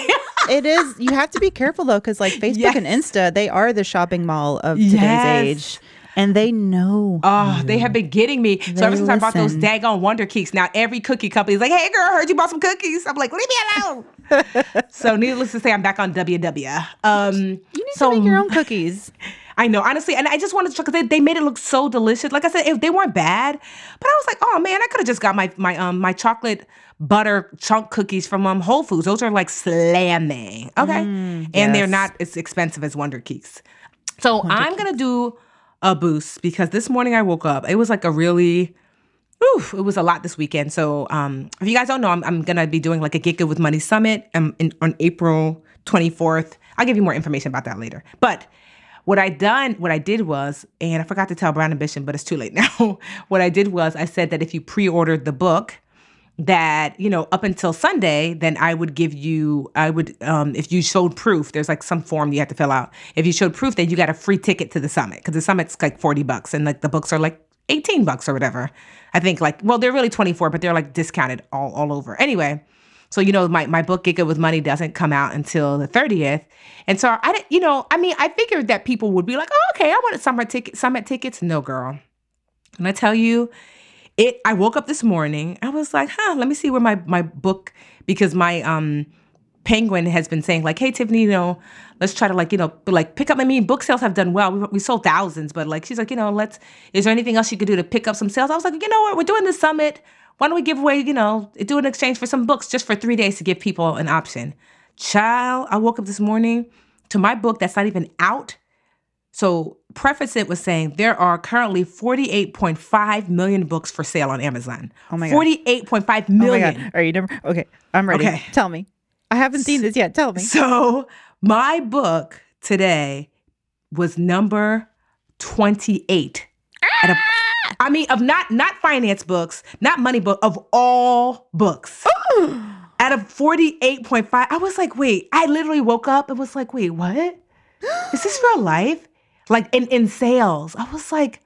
It is, you have to be careful though, because like Facebook yes. and Insta, they are the shopping mall of today's yes. age. And they know. Oh, they have been getting me. They so ever since I bought those listen. daggone Wonder Cakes, now every cookie company is like, hey, girl, I heard you bought some cookies. I'm like, leave me alone. So needless to say, I'm back on W W. Um, You need so, to make your own cookies. I know, honestly. And I just wanted to try because they, they made it look so delicious. Like I said, if they weren't bad. But I was like, oh, man, I could have just got my my um my chocolate butter chunk cookies from um Whole Foods. Those are like slamming. Okay. Mm, and they're yes. not as expensive as Wonder Cakes. So I'm going to do a boost because this morning I woke up. It was like a really, whew, it was a lot this weekend. So um, if you guys don't know, I'm, I'm going to be doing like a Get Good with Money Summit um, in, on April twenty-fourth. I'll give you more information about that later. But what I done, what I did was, and I forgot to tell Brown Ambition, but it's too late now. What I did was I said that if you pre-ordered the book, that, you know, up until Sunday, then I would give you, I would, um, if you showed proof, there's like some form you have to fill out. If you showed proof, then you got a free ticket to the summit because the summit's like forty bucks and like the books are like eighteen bucks or whatever. I think like, well, they're really twenty-four, but they're like discounted all, all over. Anyway, so, you know, my, my book, Get Good with Money, doesn't come out until the thirtieth. And so I didn't, you know, I mean, I figured that people would be like, oh, okay, I wanted summer ticket, summit tickets. No, girl. And I tell you, It. I woke up this morning. I was like, huh, let me see where my, my book, because my um Penguin has been saying like, hey, Tiffany, you know, let's try to like, you know, like pick up. I mean, book sales have done well. We, we sold thousands, but like, she's like, you know, let's, is there anything else you could do to pick up some sales? I was like, you know what? We're doing this summit. Why don't we give away, you know, do an exchange for some books just for three days to give people an option? Child, I woke up this morning to my book that's not even out. So preface it with saying there are currently forty-eight point five million books for sale on Amazon. Oh my God. forty-eight point five Oh my million. God. Are you never? Okay. I'm ready. Okay. Tell me. I haven't seen this yet. Tell me. So my book today was number twenty-eight. Out of, I mean, of not not finance books, not money book, of all books. Out of forty-eight point five, I was like, wait, I literally woke up and was like, wait, what? Is this real life? Like in, in sales. I was like,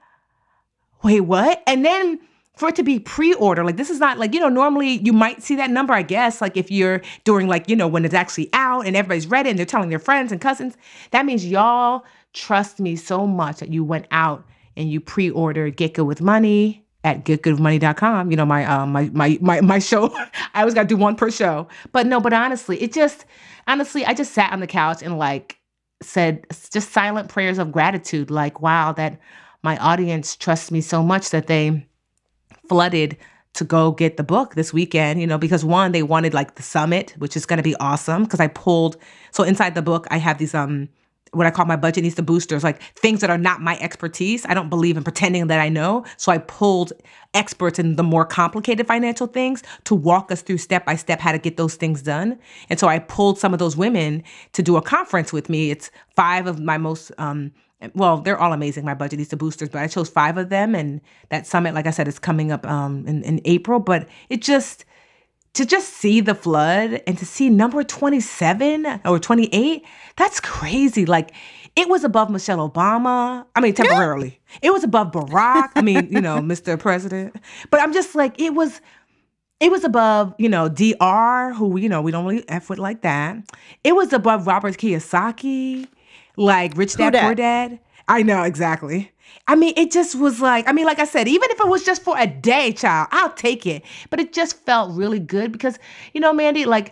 wait, what? And then for it to be pre-order, like this is not like, you know, normally you might see that number, I guess, like if you're doing like, you know, when it's actually out and everybody's read it and they're telling their friends and cousins, that means y'all trust me so much that you went out and you pre-ordered Get Good with Money at get good with money dot com. You know, my, um, my, my, my, my show, I always got to do one per show. But no, but honestly, it just, honestly, I just sat on the couch and like, said just silent prayers of gratitude, like, wow, that my audience trusts me so much that they flooded to go get the book this weekend, you know, because one, they wanted like the summit, which is going to be awesome because I pulled, so inside the book, I have these, um, what I call my budget needs to boosters, like things that are not my expertise. I don't believe in pretending that I know. So I pulled experts in the more complicated financial things to walk us through step by step how to get those things done. And so I pulled some of those women to do a conference with me. It's five of my most, um, well, they're all amazing, my budget needs to boosters, but I chose five of them. And that summit, like I said, is coming up um, in, in April. But it just, to just see the flood and to see number twenty-seven or twenty-eight, that's crazy. Like it was above Michelle Obama. I mean, temporarily. It was above Barack. I mean, you know, Mister President. But I'm just like, it was, it was above, you know, D R, who, you know, we don't really F with like that. It was above Robert Kiyosaki, like Rich Dad, Poor Dad. I know, exactly. I mean, it just was like, I mean, like I said, even if it was just for a day, child, I'll take it. But it just felt really good because, you know, Mandy, like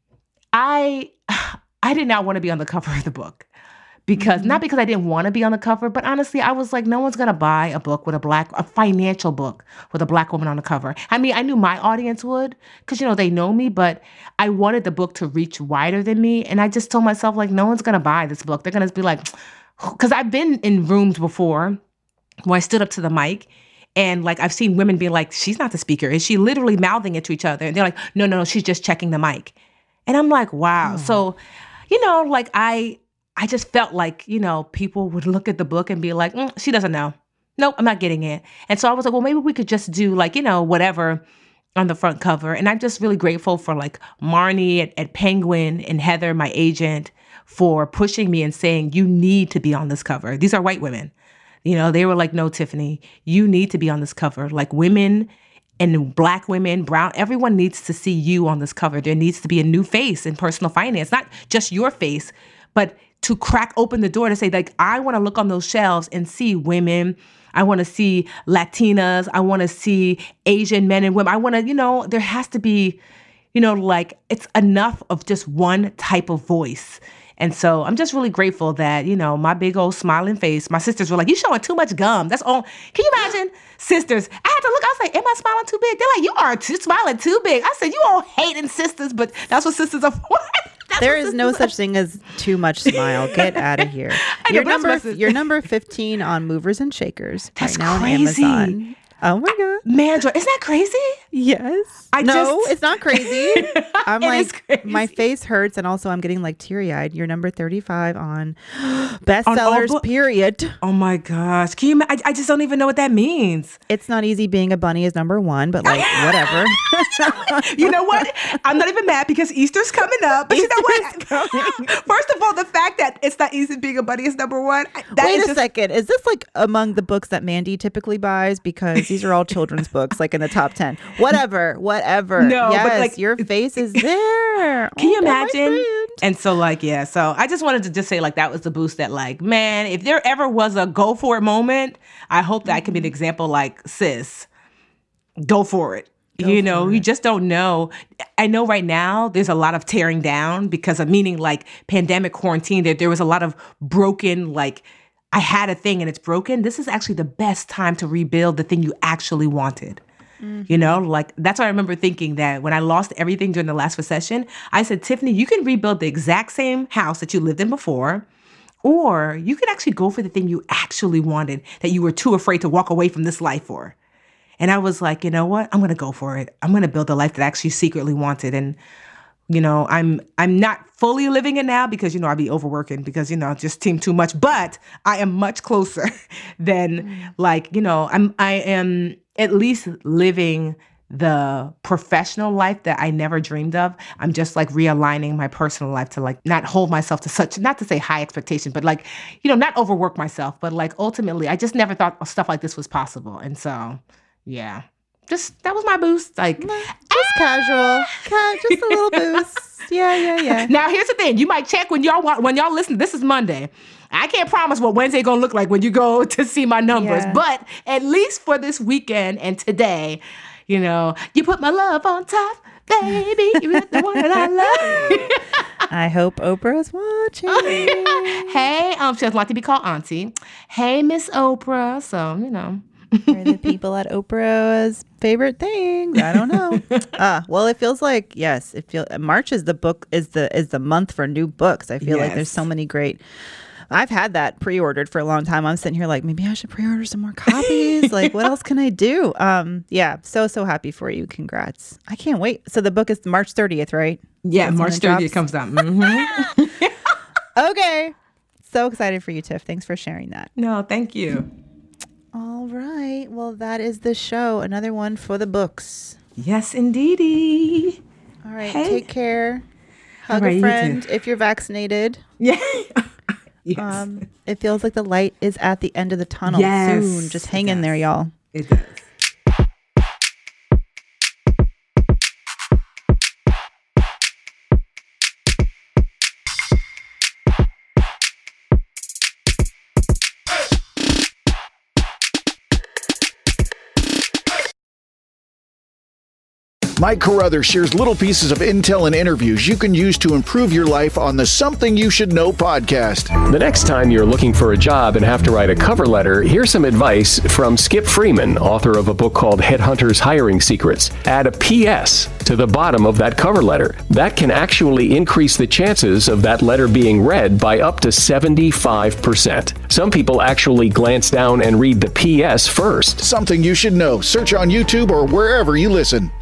I, I did not want to be on the cover of the book because, mm-hmm. not because I didn't want to be on the cover, but honestly, I was like, no one's going to buy a book with a black, a financial book with a black woman on the cover. I mean, I knew my audience would because, you know, they know me, but I wanted the book to reach wider than me. And I just told myself, like, no one's going to buy this book. They're going to be like, because I've been in rooms before where I stood up to the mic and like I've seen women be like, she's not the speaker. Is she literally mouthing it to each other? And they're like, no, no, no, she's just checking the mic. And I'm like, wow. Oh. So, you know, like I I just felt like, you know, people would look at the book and be like, mm, she doesn't know. Nope, I'm not getting it. And so I was like, well, maybe we could just do like, you know, whatever on the front cover. And I'm just really grateful for like Marnie at, at Penguin and Heather, my agent, for pushing me and saying, you need to be on this cover. These are white women. You know, they were like, no, Tiffany, you need to be on this cover. Like women and black women, brown, everyone needs to see you on this cover. There needs to be a new face in personal finance, not just your face, but to crack open the door to say, like, I want to look on those shelves and see women. I want to see Latinas. I want to see Asian men and women. I want to, you know, there has to be, you know, like, it's enough of just one type of voice. And so I'm just really grateful that, you know, my big old smiling face, my sisters were like, you showing too much gum. That's all. Can you imagine? Sisters, I had to look, I was like, am I smiling too big? They're like, you are too, smiling too big. I said, you all hating sisters, but that's what sisters are for. There is no such thing as too much smile. Get out of here. I know, You're but that's number my you're number fifteen on Movers and Shakers That's right now crazy. on Amazon. Oh my God. Mandra, isn't that crazy? Yes. I no, just- it's not crazy. I'm It like, is crazy. my face hurts, and also I'm getting like teary eyed. You're number thirty-five on On all bestsellers, book- period. Oh my gosh. Can you, ima- I, I just don't even know what that means. It's not easy being a bunny is number one, but like, whatever. You know what? I'm not even mad because Easter's coming up. But you know Easter's what? coming. First of all, the fact that it's not easy being a bunny is number one. I- That Wait is a just, second. Is this like among the books that Mandy typically buys? Because these are all children's books, like in the top ten. Whatever, whatever. No, yes, but, like, your face is there. Can you Oh, my imagine? friend. And so, like, yeah, so I just wanted to just say, like, that was the boost that, like, man, if there ever was a go for it moment, I hope that I can be an example like, sis, go for it. Go you for know, it. you just don't know. I know right now there's a lot of tearing down because of meaning like pandemic quarantine, that there was a lot of broken, like, I had a thing and it's broken. This is actually the best time to rebuild the thing you actually wanted. You know, like, that's why I remember thinking that when I lost everything during the last recession, I said, Tiffany, you can rebuild the exact same house that you lived in before, or you can actually go for the thing you actually wanted that you were too afraid to walk away from this life for. And I was like, you know what? I'm going to go for it. I'm going to build a life that I actually secretly wanted. And, you know, I'm I'm not fully living it now because, you know, I'd be overworking because, you know, it just seemed too much. But I am much closer than, like, you know, I'm I am at least living the professional life that I never dreamed of. I'm just like realigning my personal life to like not hold myself to such, not to say high expectation, but like, you know, not overwork myself. But like ultimately, I just never thought stuff like this was possible. And so, yeah, just that was my boost. Like, Just casual. Ca- just a little boost. Yeah, yeah, yeah. now here's the thing: you might check when y'all want when y'all listen. This is Monday. I can't promise what Wednesday gonna look like when you go to see my numbers, Yeah. but at least for this weekend and today, you know, you put my love on top, baby. You're the one that I love. I hope Oprah's watching. Hey, um, she doesn't like to be called auntie. Hey, Miss Oprah. So you know. Are the people at Oprah's favorite things? I don't know. uh, well, it feels like, yes, it feels March is the book is the is the month for new books. I feel like there's Yes. so many great. I've had that pre-ordered for a long time. I'm sitting here like, maybe I should pre-order some more copies. Like, what else can I do? Um, yeah, so so happy for you. Congrats. I can't wait. So the book is March thirtieth, right? Yeah, That's when March it thirtieth drops? comes out. Mhm. Okay. So excited for you, Tiff. Thanks for sharing that. No, thank you. All right. Well, that is the show. Another one for the books. Yes, indeedy. All right. Hey. Take care. Hug All right, a you friend too. if you're vaccinated. Yeah. Yes. Um, it feels like the light is at the end of the tunnel Yes, soon. Just it hang in there, does. y'all. It does. Mike Carruthers shares little pieces of intel and interviews you can use to improve your life on the Something You Should Know podcast. The next time you're looking for a job and have to write a cover letter, here's some advice from Skip Freeman, author of a book called Headhunters Hiring Secrets. Add a P S to the bottom of that cover letter. That can actually increase the chances of that letter being read by up to seventy-five percent. Some people actually glance down and read the P S first. Something You Should Know. Search on YouTube or wherever you listen.